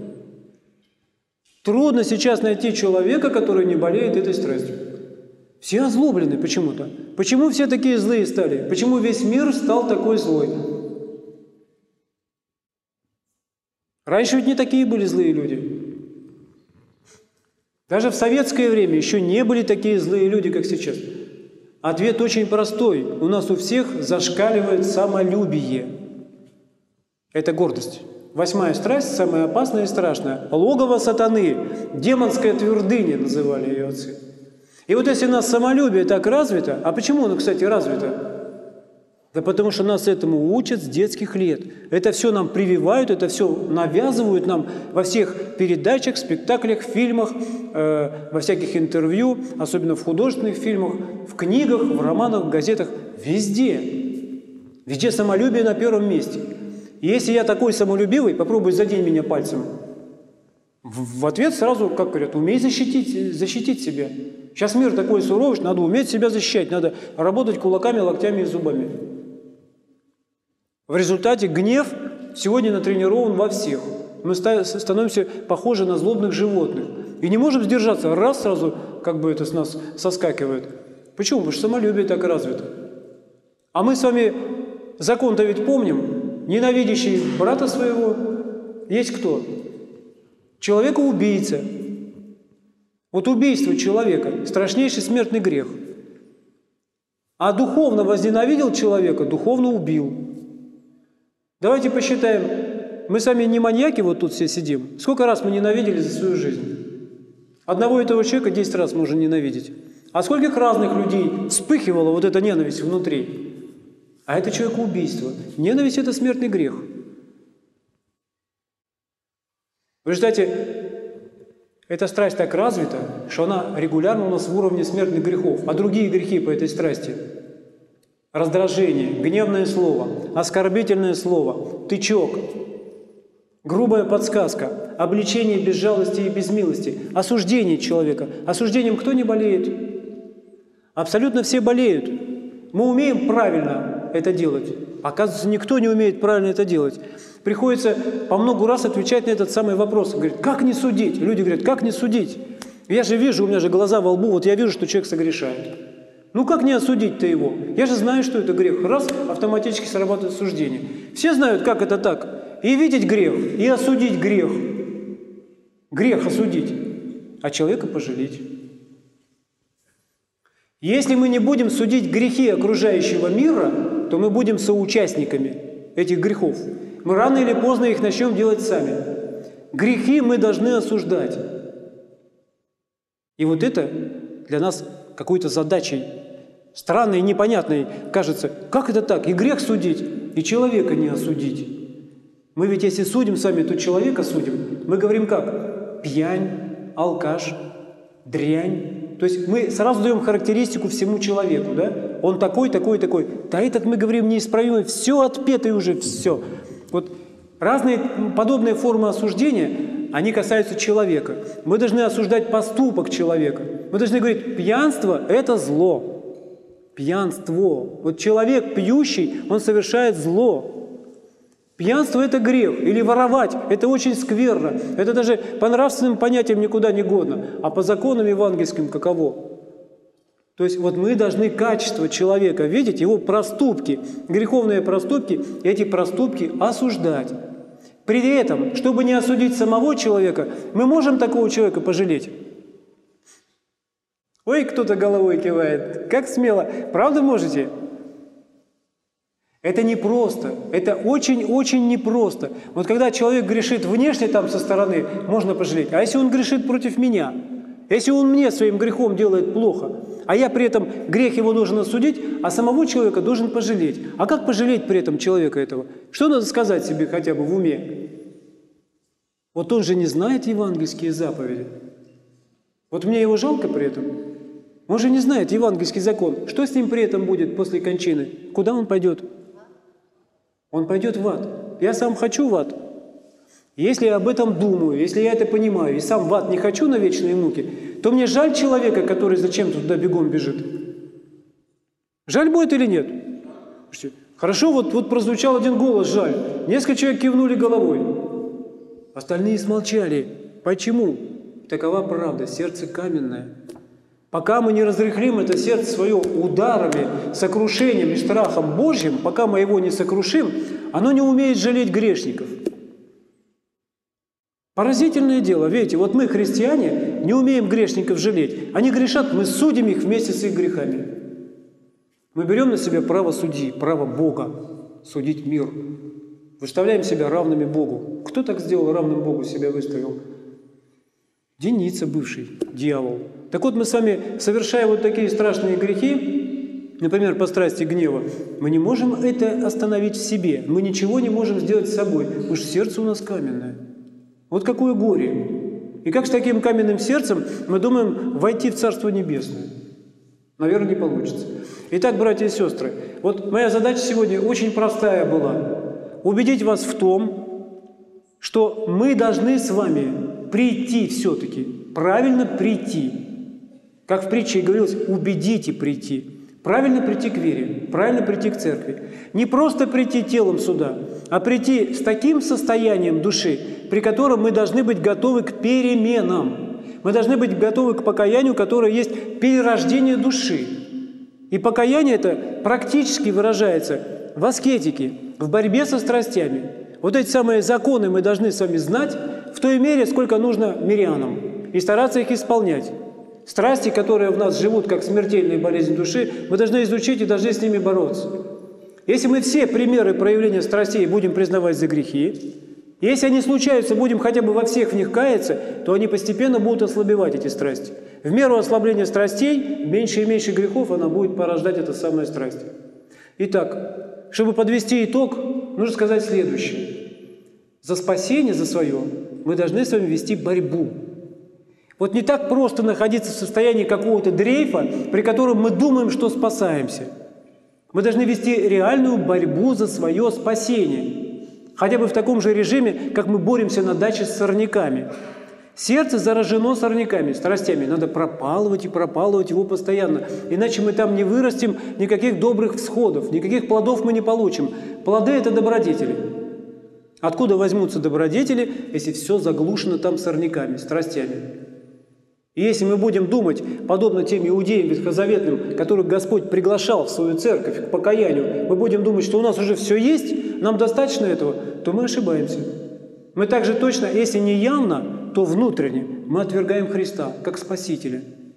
Трудно сейчас найти человека, который не болеет этой страстью. Все озлоблены почему-то. Почему все такие злые стали? Почему весь мир стал такой злой? Раньше ведь не такие были злые люди. Даже в советское время еще не были такие злые люди, как сейчас. Ответ очень простой. У нас у всех зашкаливает самолюбие. Это гордость. Восьмая страсть, самая опасная и страшная. Логово сатаны, демонская твердыня называли ее отцы. И вот если у нас самолюбие так развито, а почему оно, кстати, развито? Да потому что нас этому учат с детских лет. Это все нам прививают, это все навязывают нам во всех передачах, спектаклях, фильмах, э, во всяких интервью, особенно в художественных фильмах, в книгах, в романах, в газетах, везде. Везде самолюбие на первом месте. И если я такой самолюбивый, попробуй задень меня пальцем. В, в ответ сразу, как говорят, умей защитить, защитить себя. Сейчас мир такой суровый, что надо уметь себя защищать, надо работать кулаками, локтями и зубами. В результате гнев сегодня натренирован во всех. Мы становимся похожи на злобных животных. И не можем сдержаться. Раз сразу, как бы это с нас соскакивает. Почему? Потому что самолюбие так развито. А мы с вами закон-то ведь помним. Ненавидящий брата своего есть кто? Человека-убийца. Вот убийство человека – страшнейший смертный грех. А духовно возненавидел человека, духовно убил. Давайте посчитаем, мы сами не маньяки вот тут все сидим. Сколько раз мы ненавидели за свою жизнь? Одного этого человека десять раз можно ненавидеть. А скольких разных людей вспыхивала вот эта ненависть внутри? А это человекоубийство. Ненависть – это смертный грех. В результате эта страсть так развита, что она регулярно у нас в уровне смертных грехов. А другие грехи по этой страсти – раздражение, гневное слово, оскорбительное слово, тычок, грубая подсказка, обличение без жалости и без милости, осуждение человека. Осуждением кто не болеет? Абсолютно все болеют. Мы умеем правильно это делать. Оказывается, никто не умеет правильно это делать. Приходится по много раз отвечать на этот самый вопрос. Говорит, как не судить? Люди говорят, как не судить? Я же вижу, у меня же глаза во лбу, вот я вижу, что человек согрешает. Ну как не осудить-то его? Я же знаю, что это грех. Раз, автоматически срабатывает осуждение. Все знают, как это так. И видеть грех, и осудить грех. Грех осудить, а человека пожалеть. Если мы не будем судить грехи окружающего мира, то мы будем соучастниками этих грехов. Мы рано или поздно их начнем делать сами. Грехи мы должны осуждать. И вот это для нас какой-то задачей странной, непонятной кажется. Как это так? И грех судить, и человека не осудить. Мы ведь если судим сами, то человека судим. Мы говорим как? Пьянь, алкаш, дрянь. То есть мы сразу даем характеристику всему человеку, да? Он такой, такой, такой. Да этот, мы говорим, неисправимый, все отпетый уже, все. Вот разные подобные формы осуждения, они касаются человека. Мы должны осуждать поступок человека. Мы должны говорить, пьянство – это зло. Пьянство. Вот человек пьющий, он совершает зло. Пьянство – это грех. Или воровать – это очень скверно. Это даже по нравственным понятиям никуда не годно. А по законам евангельским каково? То есть вот мы должны качество человека видеть, его проступки, греховные проступки, эти проступки осуждать. При этом, чтобы не осудить самого человека, мы можем такого человека пожалеть. Ой, кто-то головой кивает. Как смело. Правда можете? Это непросто. Это очень-очень непросто. Вот когда человек грешит внешне там со стороны, можно пожалеть. А если он грешит против меня? Если он мне своим грехом делает плохо, а я при этом грех его должен осудить, а самого человека должен пожалеть. А как пожалеть при этом человека этого? Что надо сказать себе хотя бы в уме? Вот он же не знает евангельские заповеди. Вот мне его жалко при этом. Он же не знает евангельский закон. Что с ним при этом будет после кончины? Куда он пойдет? Он пойдет в ад. Я сам хочу в ад. Если я об этом думаю, если я это понимаю, и сам в ад не хочу на вечные муки, то мне жаль человека, который зачем-то туда бегом бежит. Жаль будет или нет? Хорошо, вот, вот прозвучал один голос «жаль». Несколько человек кивнули головой. Остальные смолчали. Почему? Такова правда, сердце каменное. Пока мы не разрыхлим это сердце свое ударами, сокрушением и страхом Божьим, пока мы его не сокрушим, оно не умеет жалеть грешников. Поразительное дело. Видите, вот мы, христиане, не умеем грешников жалеть. Они грешат, мы судим их вместе с их грехами. Мы берем на себя право судьи, право Бога судить мир. Выставляем себя равными Богу. Кто так сделал, равным Богу себя выставил? Деница бывший, дьявол. Так вот, мы с вами, совершая вот такие страшные грехи, например, по страсти гнева, мы не можем это остановить в себе. Мы ничего не можем сделать с собой, потому что сердце у нас каменное. Вот какое горе. И как с таким каменным сердцем мы думаем войти в Царство Небесное? Наверное, не получится. Итак, братья и сестры, вот моя задача сегодня очень простая была. Убедить вас в том, что мы должны с вами прийти все-таки, правильно прийти. Как в притче говорилось, убедите прийти. Правильно прийти к вере, правильно прийти к церкви. Не просто прийти телом сюда, а прийти с таким состоянием души, при котором мы должны быть готовы к переменам. Мы должны быть готовы к покаянию, которое есть перерождение души. И покаяние это практически выражается в аскетике, в борьбе со страстями. Вот эти самые законы мы должны с вами знать в той мере, сколько нужно мирянам, и стараться их исполнять. Страсти, которые в нас живут, как смертельные болезни души, мы должны изучить и должны с ними бороться. Если мы все примеры проявления страстей будем признавать за грехи, если они случаются, будем хотя бы во всех в них каяться, то они постепенно будут ослабевать, эти страсти. В меру ослабления страстей, меньше и меньше грехов она будет порождать эта самая страсть. Итак, чтобы подвести итог, нужно сказать следующее. За спасение, за свое, мы должны с вами вести борьбу. Вот не так просто находиться в состоянии какого-то дрейфа, при котором мы думаем, что спасаемся. Мы должны вести реальную борьбу за свое спасение. Хотя бы в таком же режиме, как мы боремся на даче с сорняками. Сердце заражено сорняками, страстями. Надо пропалывать и пропалывать его постоянно. Иначе мы там не вырастим никаких добрых всходов, никаких плодов мы не получим. Плоды – это добродетели. Откуда возьмутся добродетели, если все заглушено там сорняками, страстями? И если мы будем думать, подобно тем иудеям ветхозаветным, которых Господь приглашал в свою церковь к покаянию, мы будем думать, что у нас уже все есть, нам достаточно этого, то мы ошибаемся. Мы также точно, если не явно, то внутренне мы отвергаем Христа как Спасителя.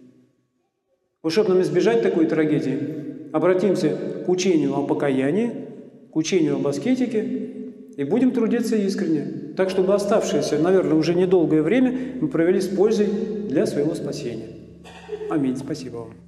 Вот чтобы нам избежать такой трагедии, обратимся к учению о покаянии, к учению об аскетике, и будем трудиться искренне, так, чтобы оставшееся, наверное, уже недолгое время мы провели с пользой для своего спасения. Аминь. Спасибо вам.